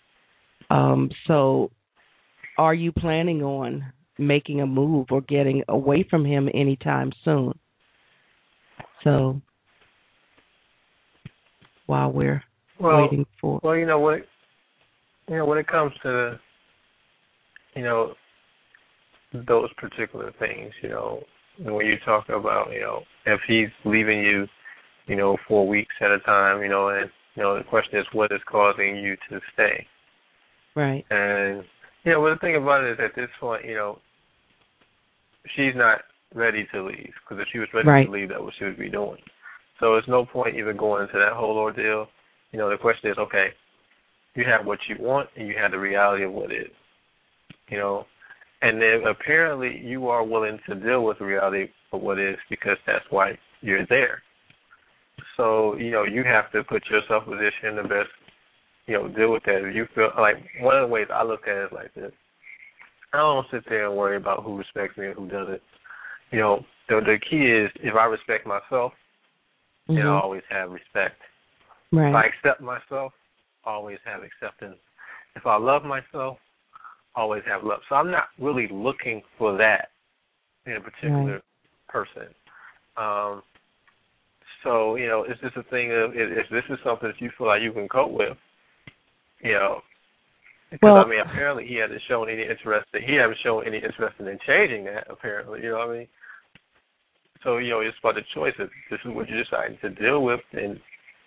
So are you planning on making a move or getting away from him anytime soon? So while we're waiting for... Well, when it comes to, those particular things, when you're talking about, if he's leaving you, 4 weeks at a time, and, the question is what is causing you to stay? Right. And, well, the thing about it is at this point, she's not ready to leave, because if she was ready to leave, that's what she would be doing. So there's no point even going into that whole ordeal. The question is, okay, you have what you want, and you have the reality of what is, and then apparently you are willing to deal with the reality of what is, because that's why you're there. So, you have to put yourself in a position to best, deal with that. If you feel like, one of the ways I look at it is like this: I don't sit there and worry about who respects me and who doesn't. The key is, if I respect myself, then I always have respect. Right. If I accept myself, I always have acceptance. If I love myself, I always have love. So I'm not really looking for that in a particular person. So, it's just a thing of, if this is something that you feel like you can cope with, because, apparently he hasn't shown any interest in changing that, apparently, you know what I mean? So, it's about the choice of this is what you decide to deal with, and,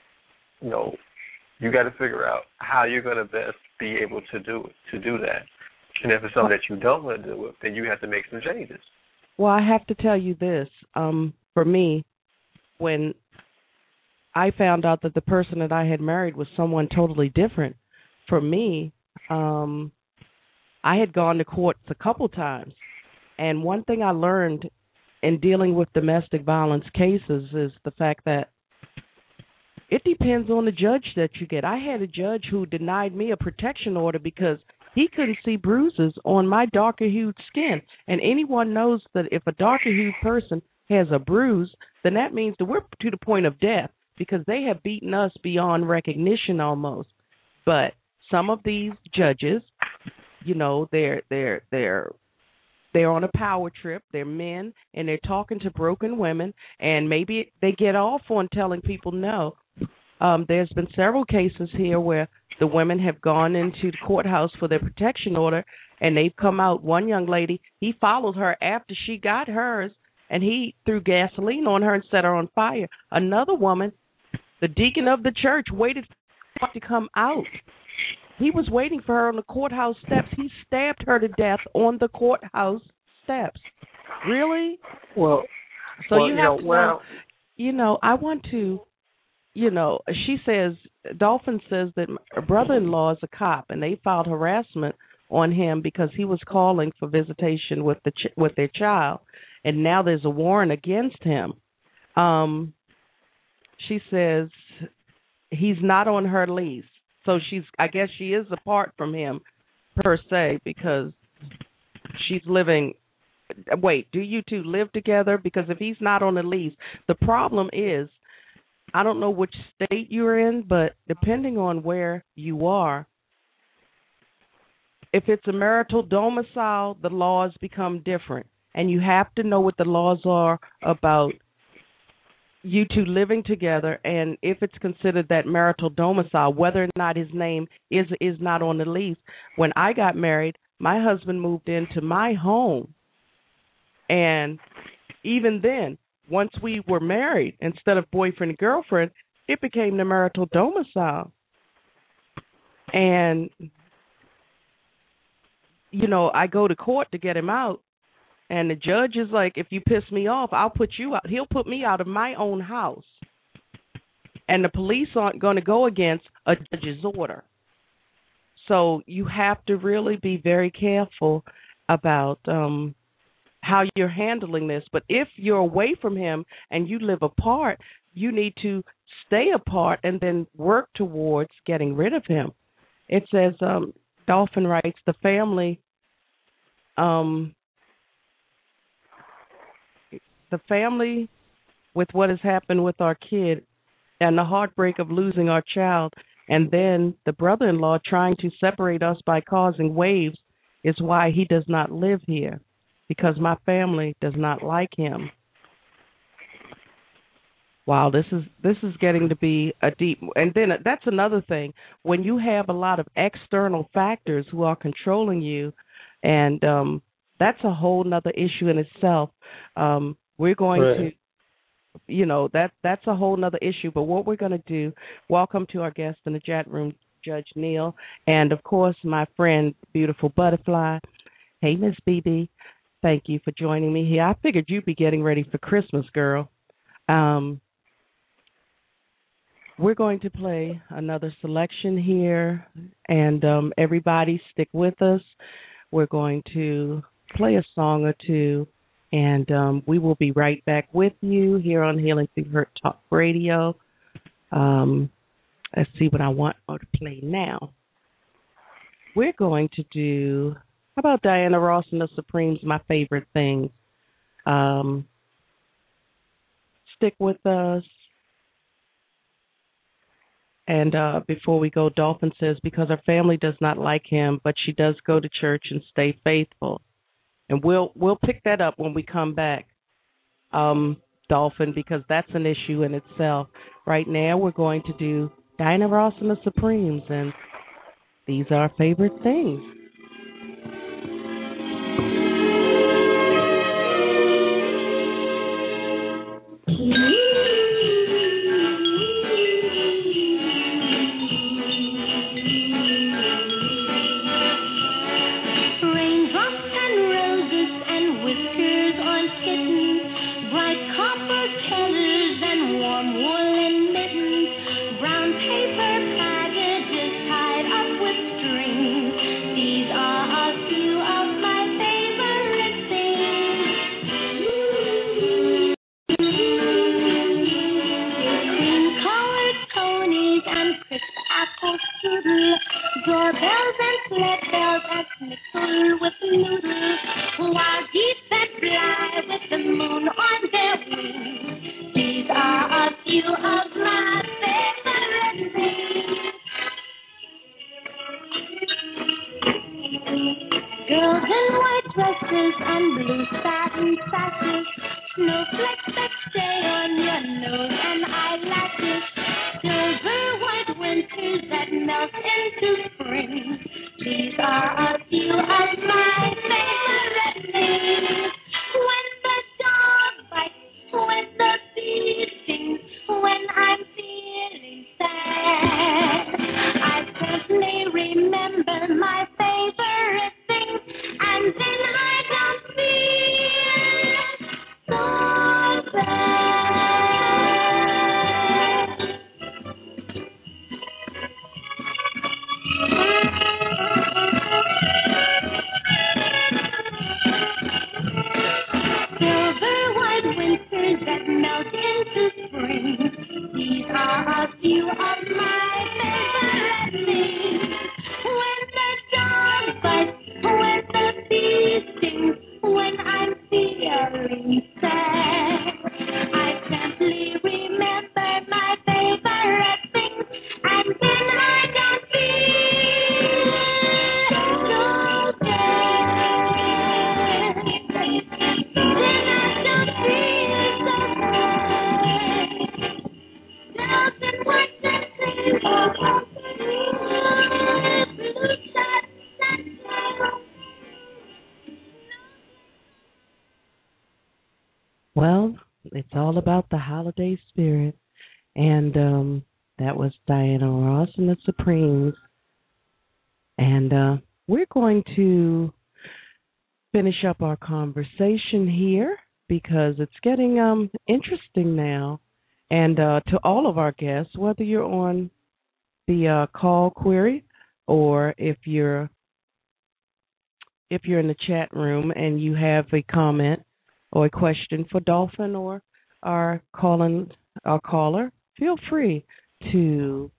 you got to figure out how you're going to best be able to do that. And if it's something that you don't want to deal with, then you have to make some changes. Well, I have to tell you this. For me, when I found out that the person that I had married was someone totally different, for me, I had gone to courts a couple times. And one thing I learned in dealing with domestic violence cases is the fact that it depends on the judge that you get. I had a judge who denied me a protection order because he couldn't see bruises on my darker-hued skin. And anyone knows that if a darker-hued person has a bruise, then that means that we're to the point of death, because they have beaten us beyond recognition almost. But some of these judges, they're on a power trip. They're men, and they're talking to broken women, and maybe they get off on telling people no. There's been several cases here where the women have gone into the courthouse for their protection order, and they've come out. One young lady, he followed her after she got hers, and he threw gasoline on her and set her on fire. Another woman, the deacon of the church, waited for her to come out. He was waiting for her on the courthouse steps. He stabbed her to death on the courthouse steps. Really? Well, so you have to, I want to, she says, Dolphin says that her brother-in-law is a cop, and they filed harassment on him because he was calling for visitation with their child, and now there's a warrant against him. She says he's not on her lease. So I guess she is apart from him per se, because she's living. Wait, do you two live together? Because if he's not on the lease, the problem is, I don't know which state you're in, but depending on where you are, if it's a marital domicile, the laws become different. and you have to know what the laws are about you two living together, and if it's considered that marital domicile, whether or not his name is not on the lease. When I got married, my husband moved into my home, and even then, once we were married, instead of boyfriend and girlfriend, it became the marital domicile. And, I go to court to get him out, and the judge is like, if you piss me off, I'll put you out. He'll put me out of my own house. And the police aren't going to go against a judge's order. So you have to really be very careful about how you're handling this. But if you're away from him and you live apart, you need to stay apart and then work towards getting rid of him. It says, Dolphin writes, the family with what has happened with our kid and the heartbreak of losing our child, and then the brother-in-law trying to separate us by causing waves is why he does not live here, because my family does not like him. Wow, this is getting to be a deep, and then that's another thing. When you have a lot of external factors who are controlling you, and that's a whole nother issue in itself. We're going to, that's a whole nother issue. But what we're going to do, welcome to our guest in the chat room, Judge Neil, and of course my friend, Beautiful Butterfly. Hey, Miss BB, thank you for joining me here. I figured you'd be getting ready for Christmas, girl. We're going to play another selection here, and everybody stick with us. We're going to play a song or two, and we will be right back with you here on Healing Through Hurt Talk Radio. Let's see what I want to play now. We're going to do, how about Diana Ross and the Supremes, My Favorite Things. Stick with us. And before we go, Dolphin says, because her family does not like him, but she does go to church and stay faithful. And we'll pick that up when we come back, Dolphin, because that's an issue in itself. Right now, we're going to do Diana Ross and the Supremes, and these are our favorite things. Doorbells and sled bells and schnitzel with noodles, wild geese that fly with the moon on their wings. These are a few of my favorite things. Girls in white dresses and blue satin sashes, snowflakes that stay on your nose and eyelashes, silver white winters that melt into spring. These are a few of my favorite things. When the dog bites, when the bee stings, when I'm feeling sad, I simply remember my favorite things, and then I don't feel so bad. Silver white winters that melt into spring. These are a few of my favorite things. When the dog bites, when the bee stings, when I'm feeling sad, I simply remember my favorite things, and then I don't feel so bad. about the holiday spirit. And that was Diana Ross and the Supremes. And we're going to finish up our conversation here because it's getting interesting now. And to all of our guests, whether you're on the call query or if you're in the chat room and you have a comment or a question for Dolphin or our caller, feel free to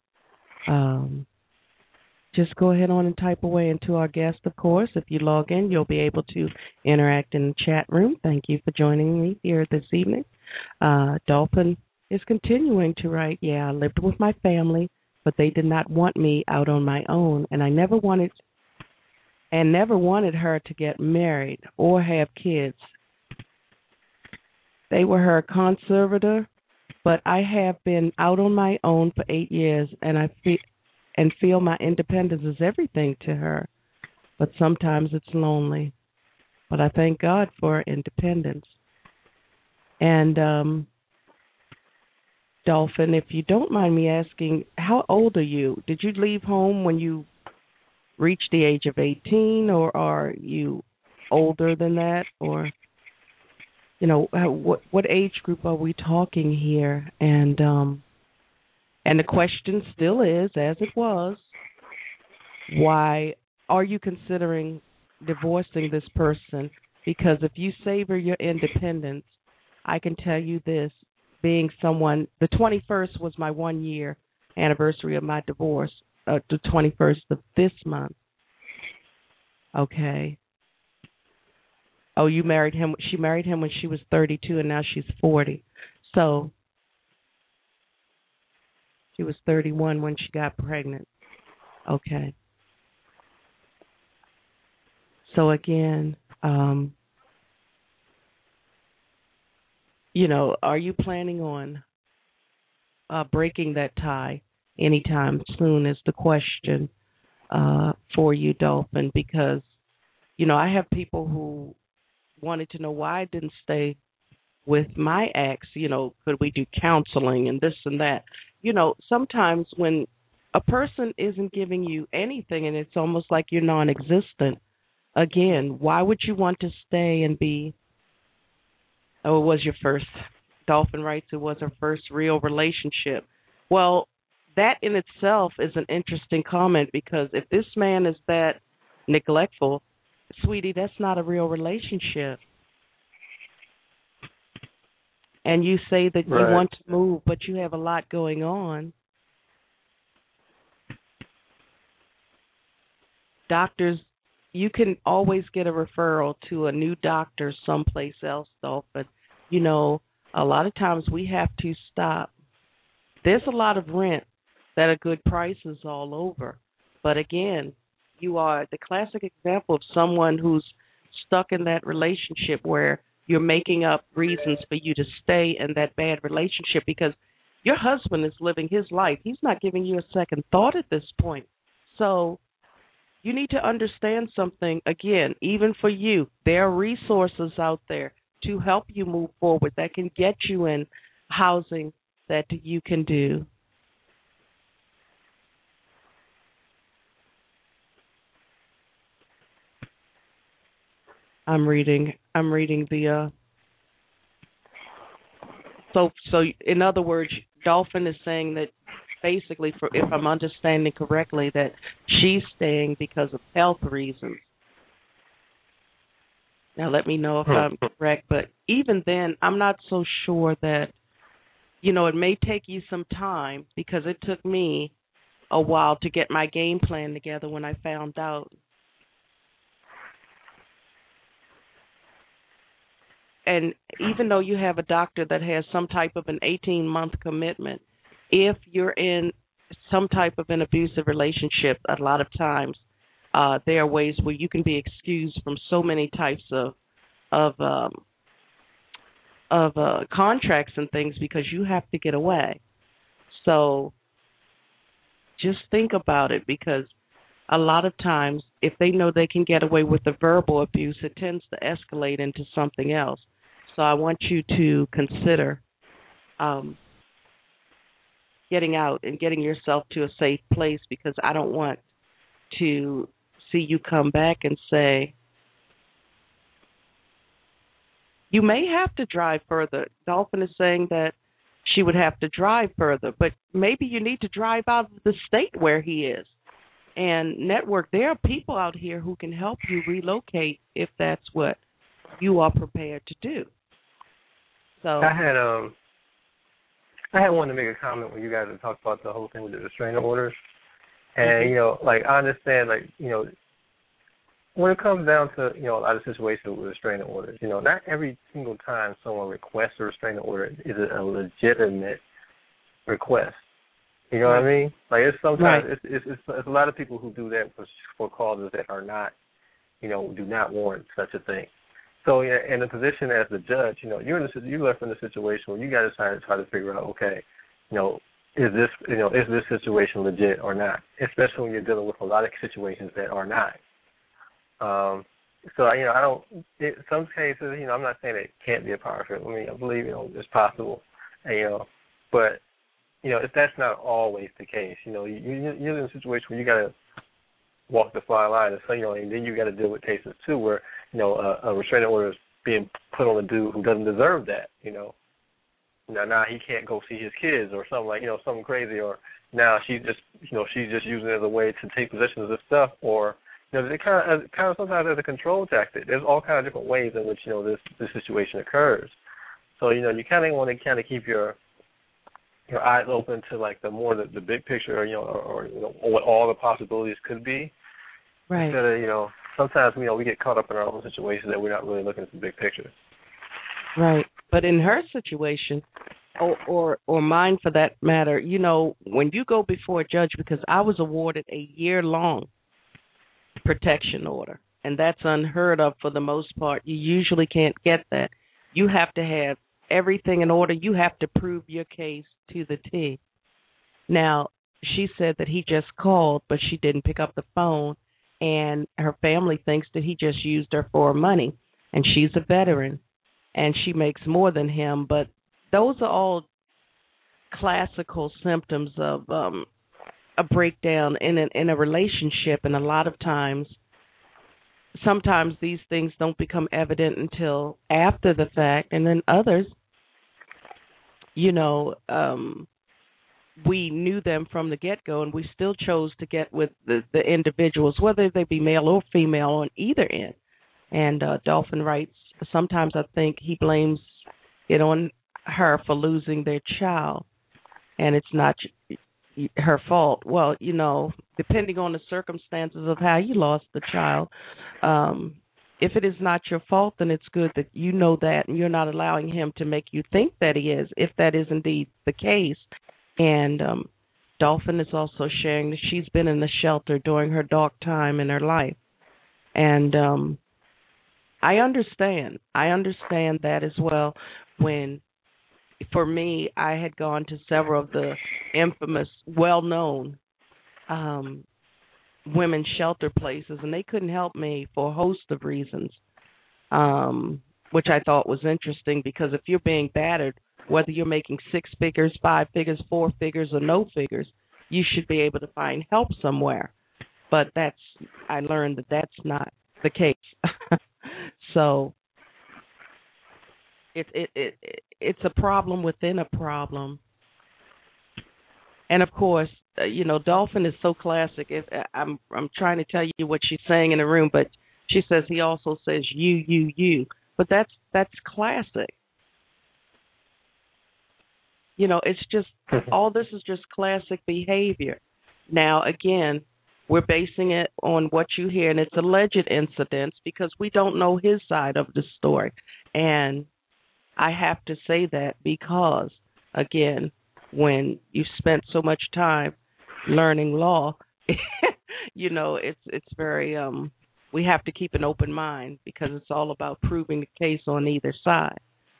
just go ahead on and type away into our guest, of course. If you log in, you'll be able to interact in the chat room. Thank you for joining me here this evening. Dolphin is continuing to write, yeah, I lived with my family, but they did not want me out on my own, and I never wanted her to get married or have kids. They were her conservator, but I have been out on my own for 8 years, and I feel my independence is everything to her. But sometimes it's lonely. But I thank God for independence. And Dolphin, if you don't mind me asking, how old are you? Did you leave home when you reached the age of 18, or are you older than that? Or, you know, what age group are we talking here? And the question still is, as it was, why are you considering divorcing this person? Because if you savor your independence, I can tell you this, being someone, the 21st was my 1-year anniversary of my divorce, the 21st of this month. Okay. Oh, you married him. She married him when she was 32, and now she's 40. So she was 31 when she got pregnant. Okay. So again, you know, are you planning on breaking that tie anytime soon is the question for you, Dolphin, because, you know, I have people who wanted to know why I didn't stay with my ex. You know, could we do counseling and this and that? You know, sometimes when a person isn't giving you anything and it's almost like you're non-existent, again, why would you want to stay and be, oh, it was your first, Dolphin writes, it was her first real relationship. Well, that in itself is an interesting comment, because if this man is that neglectful, sweetie, that's not a real relationship. And you say that you want to move, but you have a lot going on. Doctors, you can always get a referral to a new doctor someplace else, though. But, you know, a lot of times we have to stop. There's a lot of rent that are good prices all over. But, again, you are the classic example of someone who's stuck in that relationship where you're making up reasons for you to stay in that bad relationship because your husband is living his life. He's not giving you a second thought at this point. So you need to understand something, again, even for you. There are resources out there to help you move forward that can get you in housing that you can do. I'm reading the so in other words, Dolphin is saying that basically, for if I'm understanding correctly, that she's staying because of health reasons. Now let me know if I'm correct, but even then I'm not so sure that, you know, it may take you some time, because it took me a while to get my game plan together when I found out. And even though you have a doctor that has some type of an 18-month commitment, if you're in some type of an abusive relationship, a lot of times there are ways where you can be excused from so many types of contracts and things because you have to get away. So just think about it, because a lot of times if they know they can get away with the verbal abuse, it tends to escalate into something else. So I want you to consider getting out and getting yourself to a safe place, because I don't want to see you come back and say, you may have to drive further. Dolphin is saying that she would have to drive further, but maybe you need to drive out of the state where he is and network. There are people out here who can help you relocate if that's what you are prepared to do. So I had wanted to make a comment when you guys had talked about the whole thing with the restraining orders. And, I understand, when it comes down to, a lot of situations with restraining orders, not every single time someone requests a restraining order is it a legitimate request. You know what I mean? It's sometimes it's a lot of people who do that for causes that are not, do not warrant such a thing. So in a position as the judge, you're left in a situation where you got to try to figure out, okay, is this situation legit or not? Especially when you're dealing with a lot of situations that are not. So I don't. Some cases, I'm not saying it can't be a power trip. I believe it's possible, but if that's not always the case, you're in a situation where you got to walk the fine line, and then you got to deal with cases too where a restraining order is being put on a dude who doesn't deserve that. Now he can't go see his kids or something something crazy, or now she's just using it as a way to take possession of this stuff, or it kind of sometimes as a control tactic. There's all kinds of different ways in which this situation occurs. So you kind of want to keep your eyes open to the big picture, or what all the possibilities could be. Right. Instead of sometimes we get caught up in our own situations that we're not really looking at the big picture. Right. But in her situation, or mine for that matter, when you go before a judge, because I was awarded a year-long protection order, and that's unheard of for the most part. You usually can't get that. You have to have everything in order. You have to prove your case to the T. Now, she said that he just called, but she didn't pick up the phone, and her family thinks that he just used her for money, and she's a veteran, and she makes more than him. But those are all classical symptoms of a breakdown in a relationship, and a lot of times, sometimes these things don't become evident until after the fact, and then others, we knew them from the get-go, and we still chose to get with the individuals, whether they be male or female, on either end. And Dolphin writes, sometimes I think he blames it on her for losing their child, and it's not her fault. Well, depending on the circumstances of how you lost the child, if it is not your fault, then it's good that you know that, and you're not allowing him to make you think that he is, if that is indeed the case. And Dolphin is also sharing that she's been in the shelter during her dark time in her life. And I understand that as well. When, for me, I had gone to several of the infamous, well-known women's shelter places, and they couldn't help me for a host of reasons, which I thought was interesting, because if you're being battered, whether you're making 6 figures, 5 figures, 4 figures, or no figures, you should be able to find help somewhere. But I learned that that's not the case. So it's a problem within a problem. And of course, Dolphin is so classic. I'm trying to tell you what she's saying in the room, but she says he also says you. But that's classic. It's just all this is just classic behavior. Now, again, we're basing it on what you hear, and it's alleged incidents because we don't know his side of the story. And I have to say that because, again, when you've spent so much time learning law, it's very we have to keep an open mind, because it's all about proving the case on either side.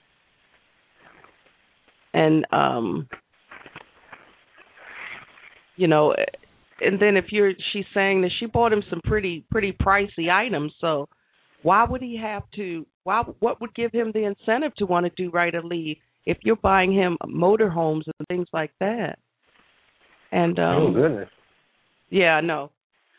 And and then she's saying that she bought him some pretty pricey items, so why would he have to? What would give him the incentive to want to do right or leave if you're buying him motorhomes and things like that. And oh goodness. yeah, I know.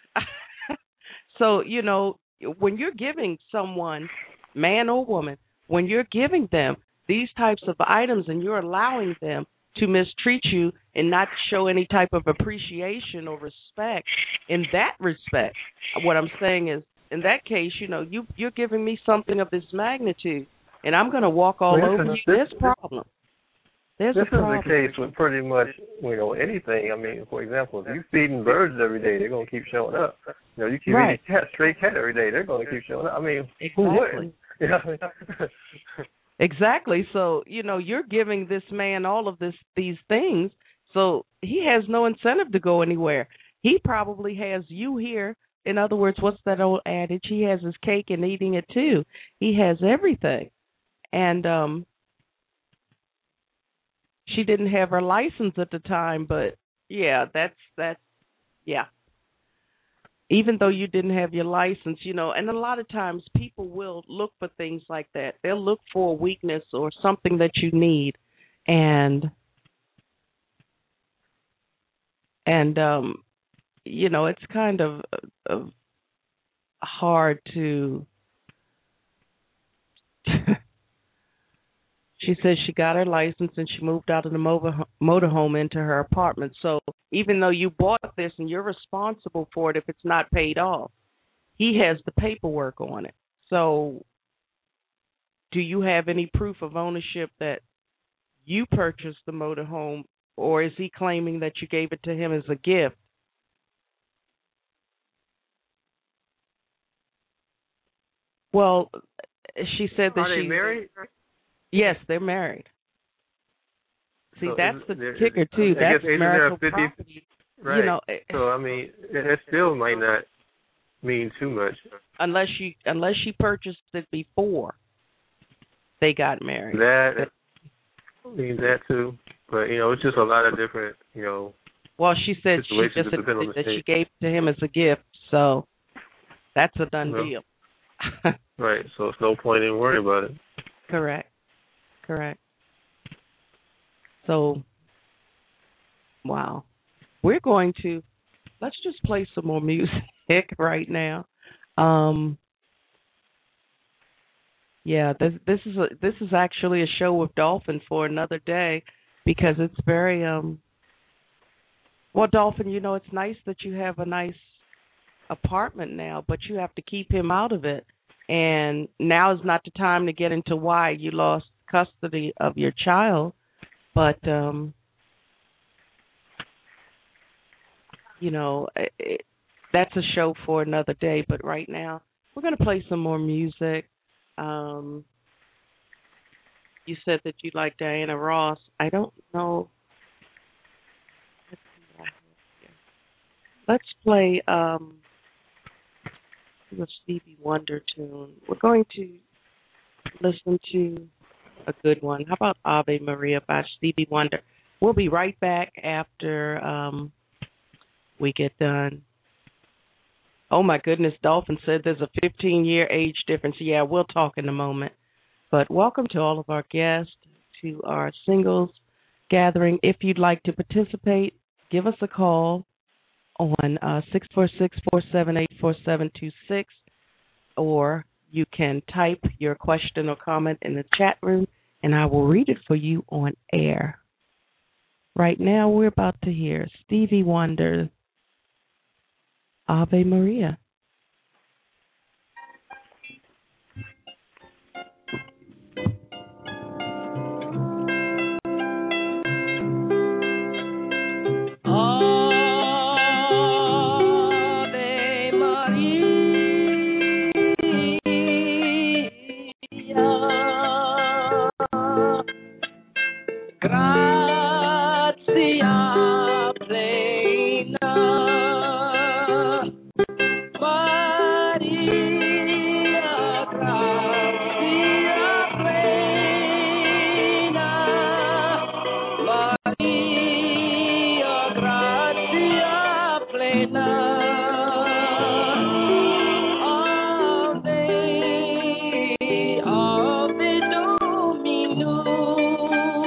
So, when you're giving someone, man or woman, when you're giving them these types of items and you're allowing them to mistreat you and not show any type of appreciation or respect in that respect, what I'm saying is, in that case, you're giving me something of this magnitude, and I'm going to walk all over you. There's a problem. This is the case with pretty much, anything. I mean, for example, if you're feeding birds every day, they're going to keep showing up. You keep eating stray cat every day, they're going to keep showing up. I mean, who wouldn't? Exactly. So, you're giving this man all of these things, so he has no incentive to go anywhere. He probably has you here. In other words, what's that old adage? He has his cake and eating it too. He has everything. And she didn't have her license at the time, but yeah, that's yeah. Even though you didn't have your license, and a lot of times people will look for things like that. They'll look for a weakness or something that you need, and it's kind of hard to. She says she got her license and she moved out of the motorhome into her apartment. So even though you bought this and you're responsible for it if it's not paid off, he has the paperwork on it. So do you have any proof of ownership that you purchased the motorhome, or is he claiming that you gave it to him as a gift? Well, she said that Are they married? Yes, they're married. See, So that's the kicker too. That's marital property. Right. So I mean, it still might not mean too much. Unless she purchased it before they got married. That means that too. But it's just a lot of different. Well, she said that she gave it to him as a gift, so that's a done deal. Right. So it's no point in worrying about it. Correct. So, wow. Let's just play some more music right now. Yeah, this is actually a show with Dolphin for another day, because it's very well, Dolphin, it's nice that you have a nice apartment now, but you have to keep him out of it. And now is not the time to get into why you lost custody of your child. But, that's a show for another day. But right now, we're going to play some more music. You said that you like Diana Ross. I don't know. Let's play a Stevie Wonder tune. We're going to listen to a good one. How about Ave Maria by Stevie Wonder? We'll be right back after we get done. Oh, my goodness. Dolphin said there's a 15-year age difference. Yeah, we'll talk in a moment. But welcome to all of our guests to our singles gathering. If you'd like to participate, give us a call on 646-478-4726, or you can type your question or comment in the chat room, and I will read it for you on air. Right now, we're about to hear Stevie Wonder, Ave Maria. Ave Domino.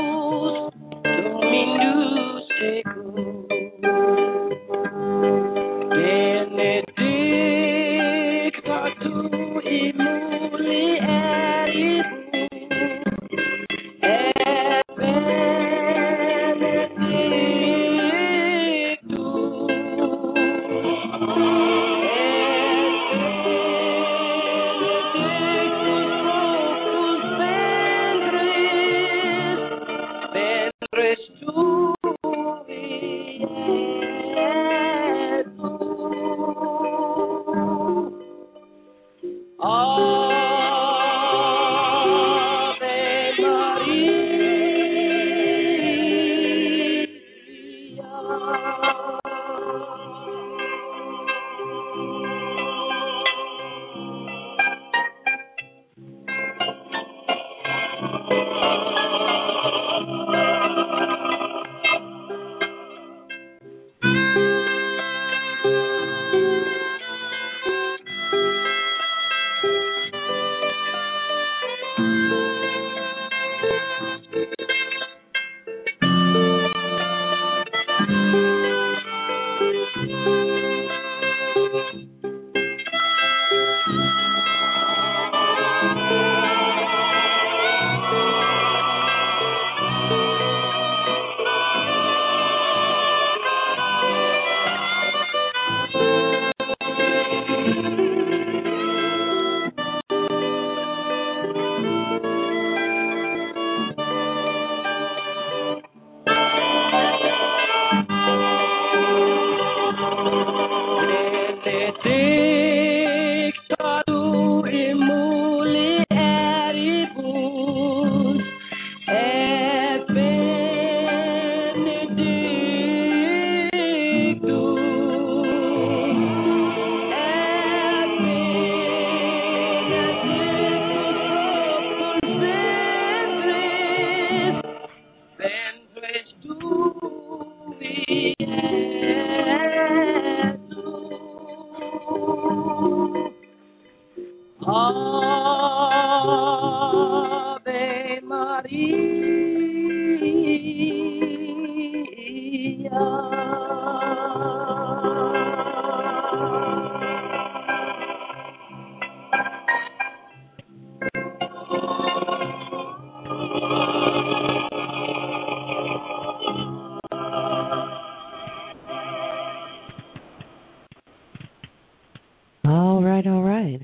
All right, all right.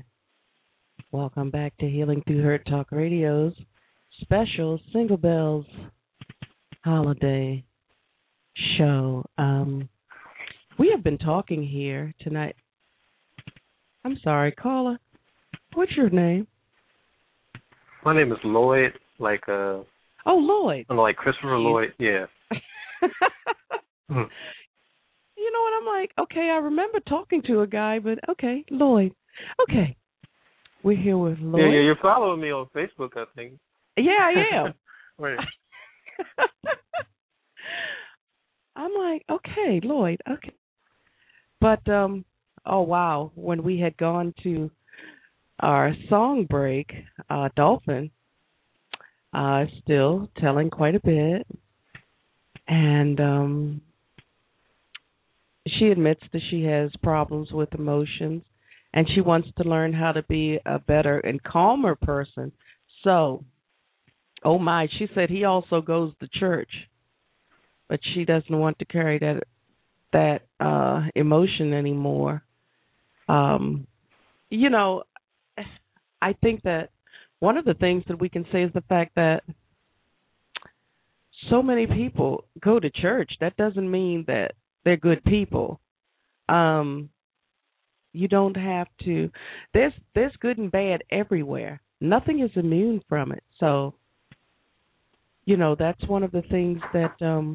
Welcome back to Healing Through Hurt Talk Radio's special Single Bells holiday show. We have been talking here tonight. I'm sorry, caller. What's your name? My name is Lloyd, like Oh, Lloyd. like Christopher Lloyd. Yeah. Mhm. You know what? I'm like, okay, I remember talking to a guy, but okay, Lloyd. Okay. We're here with Lloyd. Yeah, you're following me on Facebook, I think. Yeah, I am. Right. I'm like, okay, Lloyd, okay. But, oh, wow, when we had gone to our song break, Dolphin, still telling quite a bit. And she admits that she has problems with emotions, and she wants to learn how to be a better and calmer person. So, oh my, she said he also goes to church, but she doesn't want to carry that emotion anymore. You know, I think that one of the things that we can say is the fact that so many people go to church. That doesn't mean that they're good people. You don't have to. There's good and bad everywhere. Nothing is immune from it. So, you know, that's one of the things that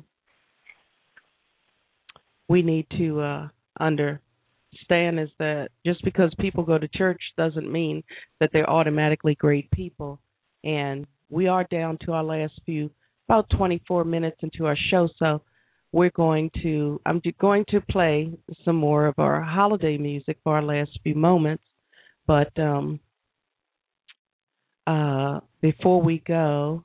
we need to understand is that just because people go to church doesn't mean that they're automatically great people. And we are down to our last about 24 minutes into our show, so I'm going to play some more of our holiday music for our last few moments. But before we go,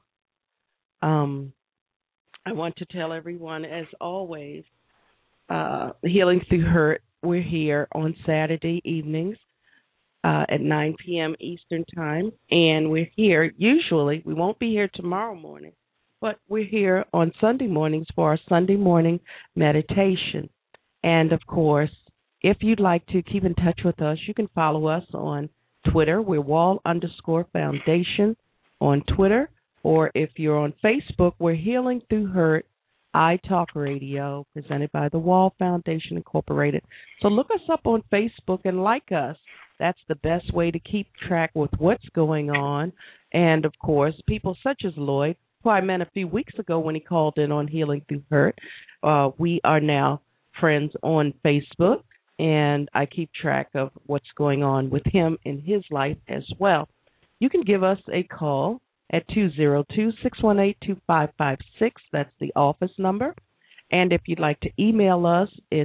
I want to tell everyone, as always, Healing Through Hurt, we're here on Saturday evenings at 9 p.m. Eastern Time, and we're here usually. We won't be here tomorrow morning, but we're here on Sunday mornings for our Sunday morning meditation. And, of course, if you'd like to keep in touch with us, you can follow us on Twitter. We're Wall_Foundation on Twitter. Or if you're on Facebook, we're Healing Through Hurt iTalk Radio, presented by the Wall Foundation Incorporated. So look us up on Facebook and like us. That's the best way to keep track with what's going on. And, of course, people such as Lloyd who I met a few weeks ago when he called in on Healing Through Hurt. We are now friends on Facebook, and I keep track of what's going on with him in his life as well. You can give us a call at 202-618-2556. That's the office number. And if you'd like to email us, it's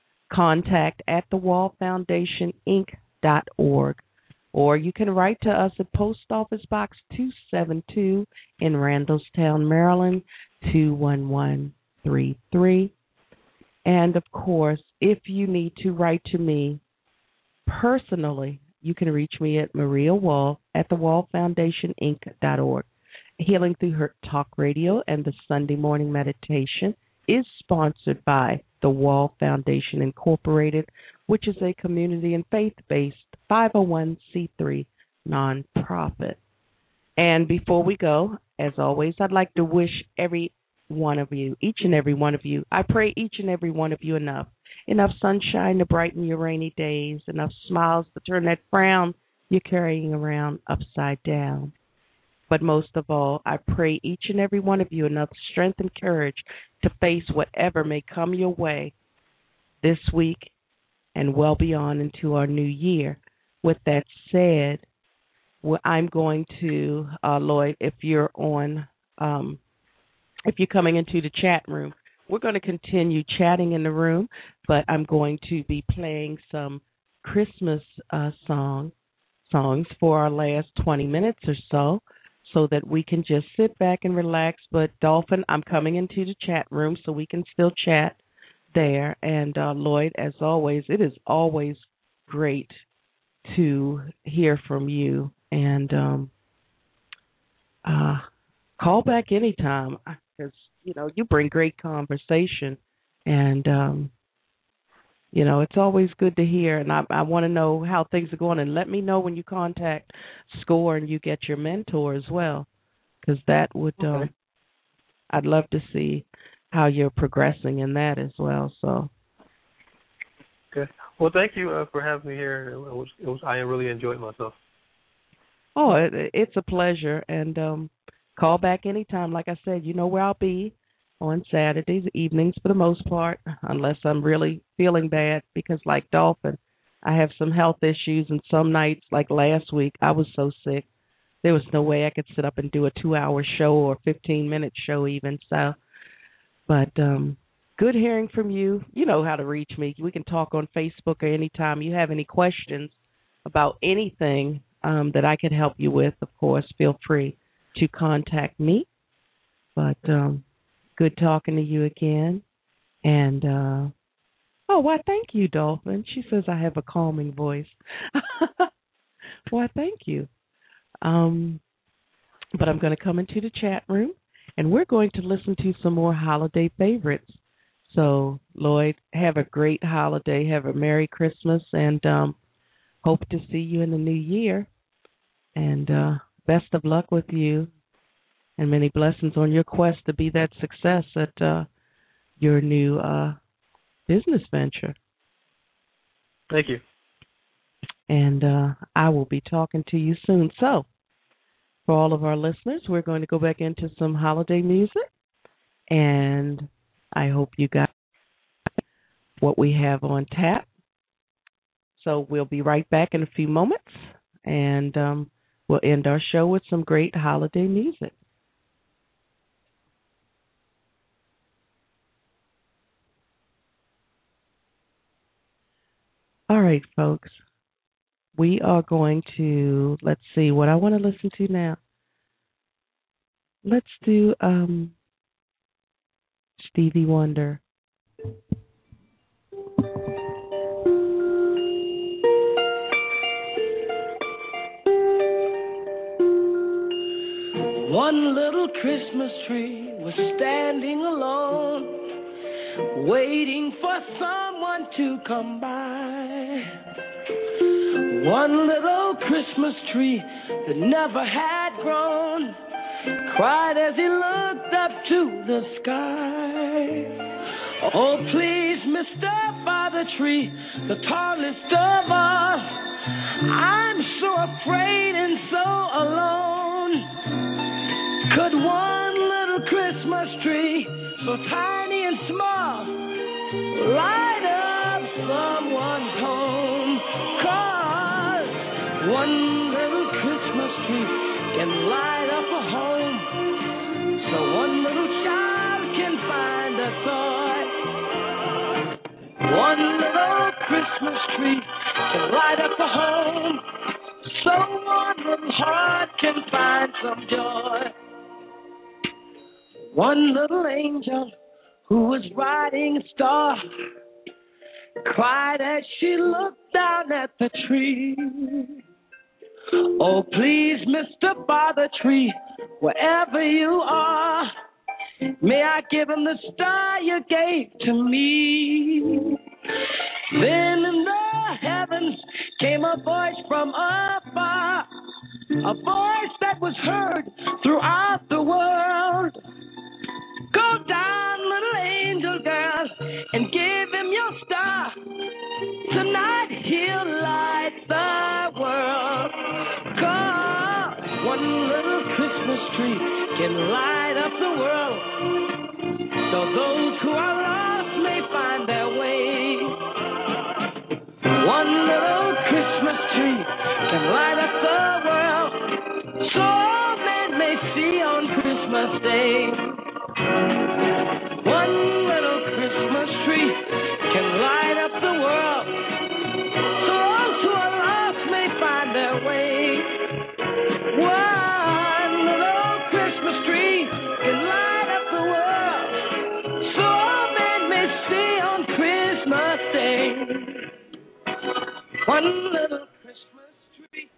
contact@thewallfoundationinc.org. Or you can write to us at Post Office Box 272 in Randallstown, Maryland, 21133. And, of course, if you need to write to me personally, you can reach me at Maria Wall at thewallfoundationinc.org. Healing Through Hurt Talk Radio and the Sunday Morning Meditation is sponsored by the Wall Foundation Incorporated, which is a community and faith-based 501c3 nonprofit. And before we go, as always, I'd like to wish every one of you, each and every one of you, I pray each and every one of you enough sunshine to brighten your rainy days, enough smiles to turn that frown you're carrying around upside down. But most of all, I pray each and every one of you enough strength and courage to face whatever may come your way this week and well beyond into our new year. With that said, I'm going to, Lloyd, if you're on, if you're coming into the chat room, we're going to continue chatting in the room, but I'm going to be playing some Christmas songs for our last 20 minutes or so that we can just sit back and relax. But, Dolphin, I'm coming into the chat room so we can still chat there. And, Lloyd, as always, it is always great to hear from you. And call back anytime because, you bring great conversation. And, it's always good to hear. And I want to know how things are going. And let me know when you contact SCORE and you get your mentor as well, because that would okay. I'd love to see how you're progressing in that as well. So. Okay. Well, thank you for having me here. I really enjoyed myself. Oh, it's a pleasure. And call back anytime. Like I said, you know where I'll be on Saturdays, evenings for the most part, unless I'm really feeling bad, because like Dolphin, I have some health issues, and some nights, like last week, I was so sick, there was no way I could sit up and do a 2-hour show or 15-minute show even. So, but good hearing from you. You know how to reach me. We can talk on Facebook or anytime you have any questions about anything that I could help you with. Of course, feel free to contact me. But good talking to you again. And, why, thank you, Dolphin. She says I have a calming voice. Why, thank you. But I'm going to come into the chat room, and we're going to listen to some more holiday favorites. So, Lloyd, have a great holiday. Have a Merry Christmas, and hope to see you in the new year. And best of luck with you. And many blessings on your quest to be that success at your new business venture. Thank you. And I will be talking to you soon. So, for all of our listeners, we're going to go back into some holiday music. And I hope you got what we have on tap. So we'll be right back in a few moments. And we'll end our show with some great holiday music. All right, folks, we are going to, let's see, what I want to listen to now. Let's do Stevie Wonder. One little Christmas tree was standing alone, waiting for someone to come by. One little Christmas tree that never had grown cried as he looked up to the sky. Oh, please, Mr. Father Tree, the tallest of us, I'm so afraid and so alone. Could one tiny and small, light up someone's home. 'Cause one little Christmas tree can light up a home. So one little child can find a toy. One little Christmas tree can light up a home. So one little heart can find some joy. One little angel who was riding a star cried as she looked down at the tree. Oh, please, Mr. Bother Tree, wherever you are, may I give him the star you gave to me. Then in the heavens came a voice from afar, a voice that was heard throughout the world. Go down, little angel girl, and give him your star. Tonight he'll light the world. 'Cause one little Christmas tree can light up the world. So those who are lost may find their way. One little Christmas tree can light up the world. So men may see on Christmas Day. One little Christmas tree can light up the world. So those who are lost may find their way. One little Christmas tree can light up the world. So all men may see on Christmas Day. One little Christmas tree.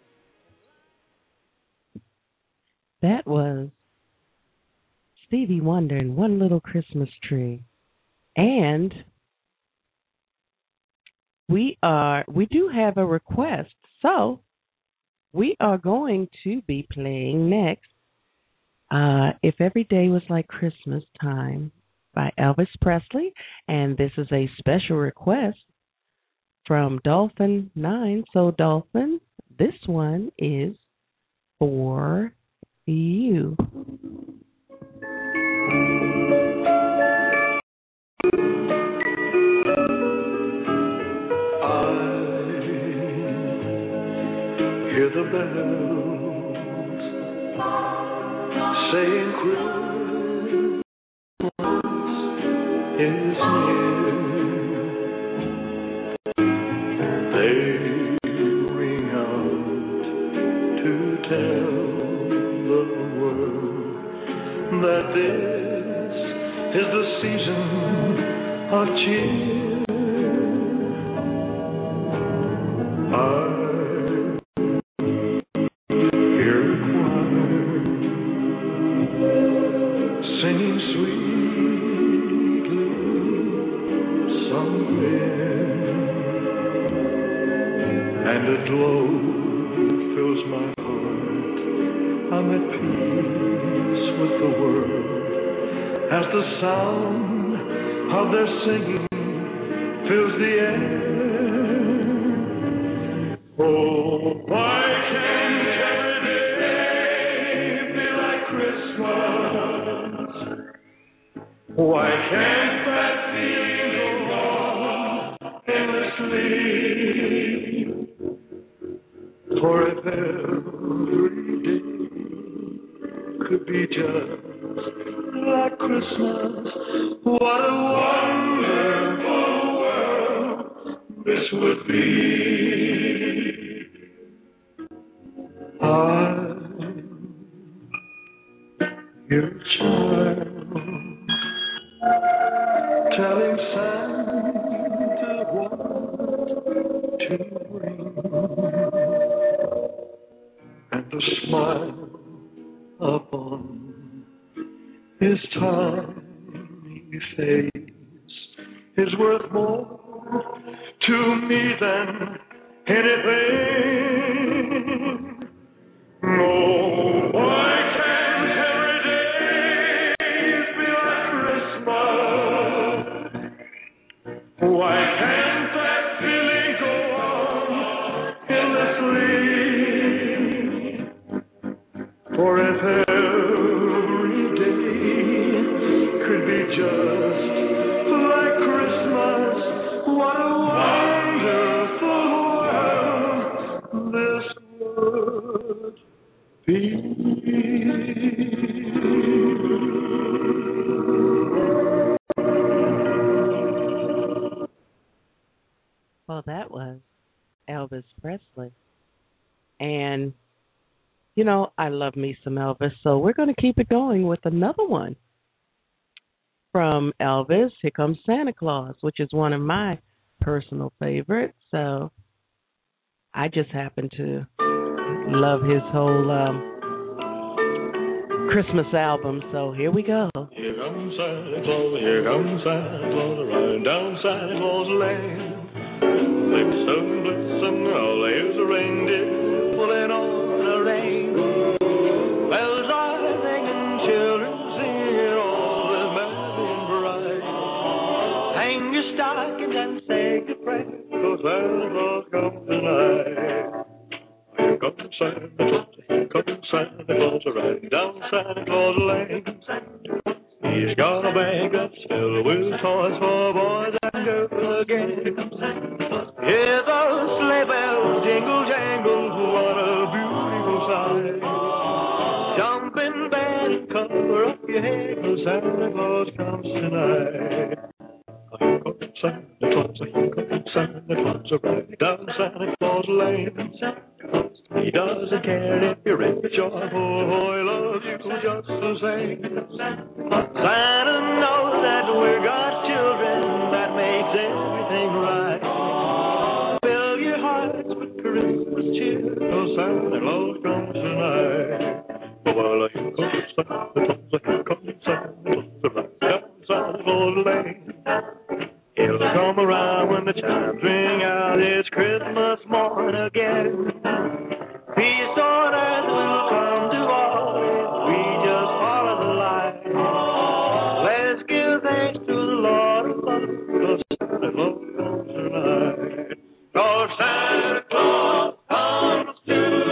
That was Stevie Wonder and One Little Christmas Tree. And we do have a request. So we are going to be playing next If Every Day Was Like Christmas Time by Elvis Presley. And this is a special request from Dolphin 9. So Dolphin, this one is for you. Hear the bells saying Christmas is near. They ring out to tell the world that this is the season of cheer. The sound of their singing fills the air. Oh, why can't every day be like Christmas? Why can't that feeling go on endlessly? For if every day could be just like Christmas, what a wonderful world this would be. I'm your child, telling Santa what to bring, and the smile upon his tiny face is worth more to me than anything. Oh, why can't every day be like Christmas? Why can't that feeling go on endlessly? For if every day could be just Well, that was Elvis Presley. And, you know, I love me some Elvis, so we're going to keep it going with another one from Elvis. Here Comes Santa Claus, which is one of my personal favorites. So I just happen to love his whole Christmas album. So here we go. Here comes Santa Claus, riding down Santa Claus Lane. Blitzen, blitzen, all there's a reindeer pulling on the rein. Bells are ringing, children singing, all is merry and bright. Hang your stockings and say your prayers, 'cause Santa Claus comes tonight. Here comes Santa Claus, riding down Santa Claus Lane. He's got a bag that's filled with toys for boys and girls again. Hear those sleigh bells jingle jangle, what a beautiful sight. Jump in bed and cover up your head, 'cause Santa Claus comes tonight. Here comes Santa Claus, riding down Santa Claus Lane. He doesn't care if you're rich or poor, he loves you just the same. Santa knows that we're God's children, that makes everything right. Fill your hearts with Christmas cheer, 'cause Santa Claus comes tonight. Well, here comes Santa Claus, right down Santa Claus Lane. He'll come around when the chimes ring out, it's Christmas morn again. Peace on earth will come to all if we just follow the light. Let's give thanks to the Lord above, 'cause Santa Claus comes tonight. 'Cause Santa Claus comes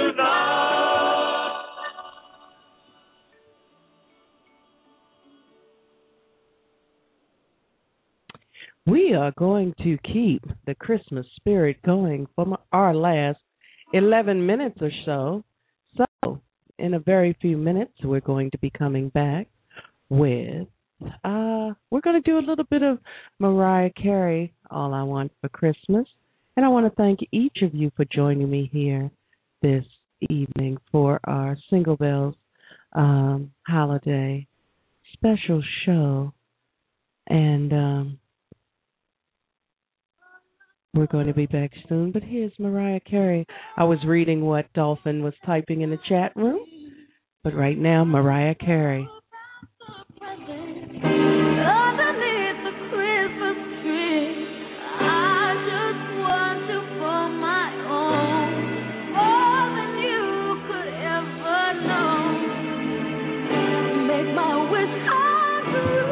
tonight. We are going to keep the Christmas spirit going for our last 11 minutes or so. So, in a very few minutes, we're going to be coming back with, we're going to do a little bit of Mariah Carey, All I Want for Christmas. And I want to thank each of you for joining me here this evening for our Single Bells holiday special show. And we're going to be back soon, but here's Mariah Carey. I was reading what Dolphin was typing in the chat room, but right now, Mariah Carey. Underneath the Christmas tree, I just want you for my own, more than you could ever know. Make my wish come true.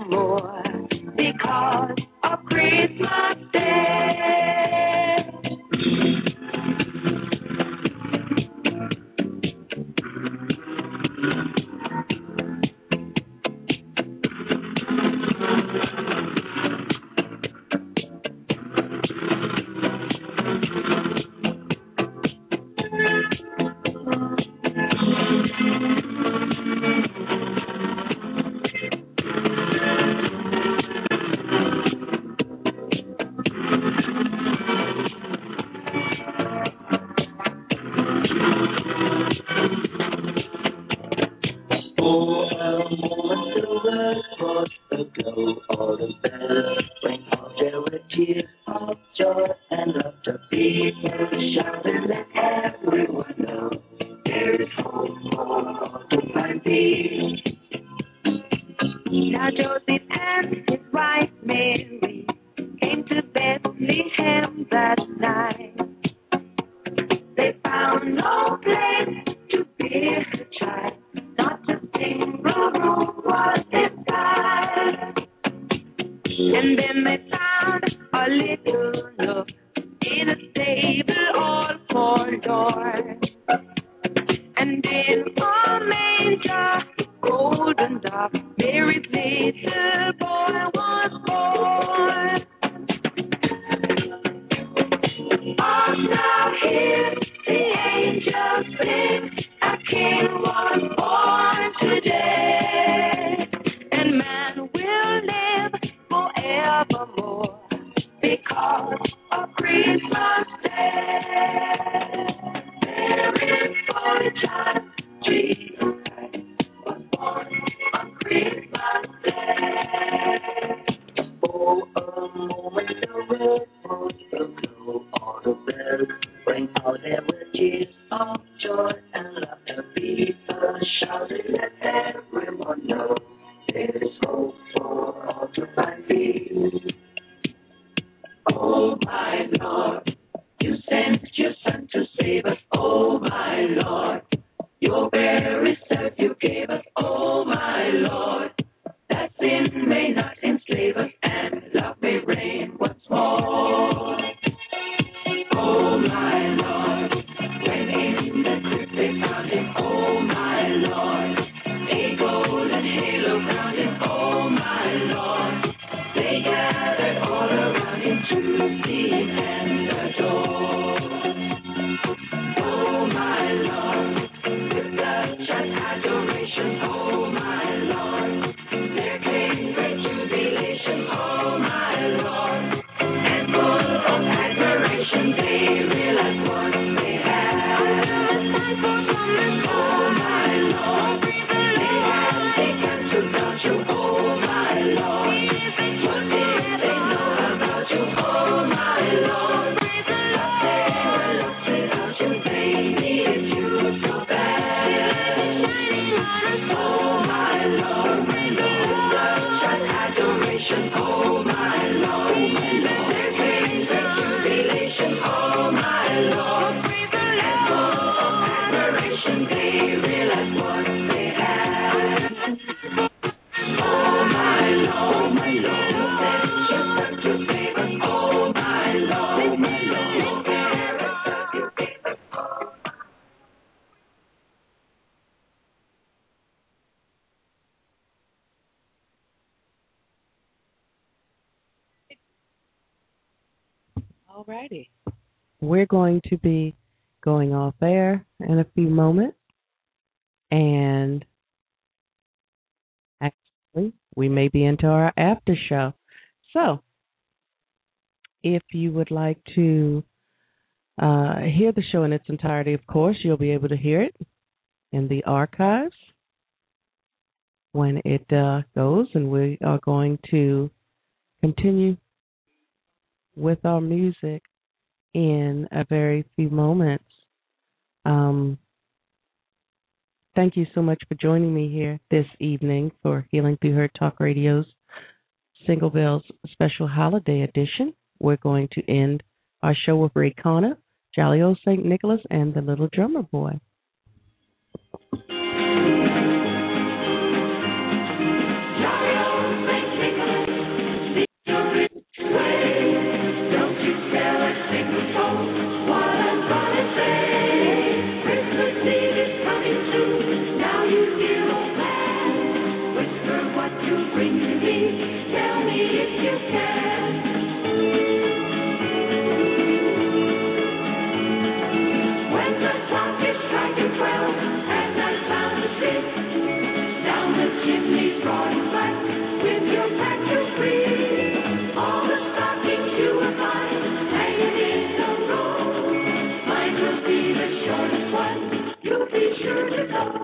forevermore because of Christmas Day. Now Joseph and his wife Mary came to Bethlehem that night. They found no place to bear the child, not a single room was inside. And then they found a little nook in a stable all corridor. And in a manger, golden dove, Mary's little boy was born. Oh, now hear the angels sing, a king was born today. And man will live forevermore because of Christmas Day. There is for a child, Jesus Christ was born on Christmas Day. Oh, a moment away for the glow, all the bells ring out, there were tears of joy and laughter. People shouted, let everyone know there is hope for all to find peace. Oh, my Lord, you sent your Son to save us. Oh, my Lord, your very self you gave us. Oh, my Lord, that sin may not enslave us and love may reign once more. Oh, my Lord, when in the crypt they found him. Oh, my Lord, a golden halo round him. Oh, my Lord, they gathered all around him to see him and adore. Oh, my Lord, with such an adoration. Oh, my Lord, there came great jubilation. Oh, my Lord, and full of admiration, they realized what they had. Oh, my Lord, they had begun to doubt you. Oh, my Lord, what did they know about you? Oh, my Lord, but they were lost without you. They needed you so bad. Oh, my Lord, with such an adoration. Oh, my Lord, there came great jubilation. Oh, my Lord, and full of admiration, they realized what they had. Oh, my Lord, you sent your Son to save us. Oh, my Lord, your very self you gave us. All righty. We're going to be going off air in a few moments. And actually, we may be into our after show. So, if you would like to hear the show in its entirety, of course, you'll be able to hear it in the archives when it goes. And we are going to continue with our music in a very few moments. Thank you so much for joining me here this evening for Healing Through Her Talk Radio's Single Bells Special Holiday Edition. We're going to end our show with Ray Conner, Jolly Old St. Nicholas, and the Little Drummer Boy. Jolly old St. if you can. When the clock is striking 12 and I sound asleep, down the chimney broad and black with your patches free, all the stockings you will find hanging in the row, mine will be the shortest one. You'll be sure to know.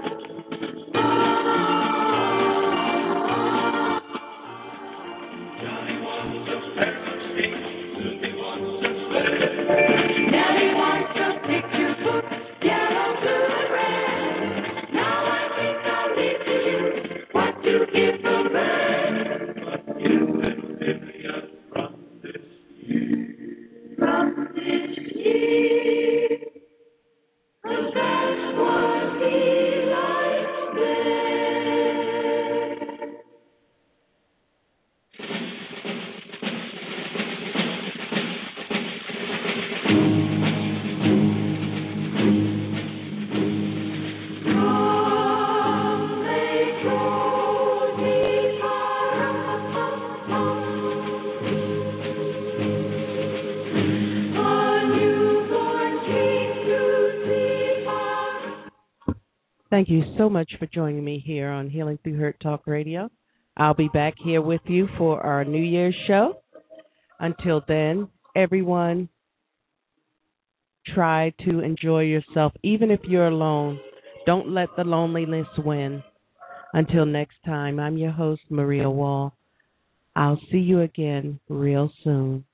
Daddy wants a picture book, yellow, blue, and red. Now I think I'll leave to you what to give the man. You and Vivian from this year. From this year. 'Cause that's what he likes best. Thank you so much for joining me here on Healing Through Hurt Talk Radio. I'll be back here with you for our New Year's show. Until then, everyone, try to enjoy yourself, even if you're alone. Don't let the loneliness win. Until next time, I'm your host, Maria Wall. I'll see you again real soon.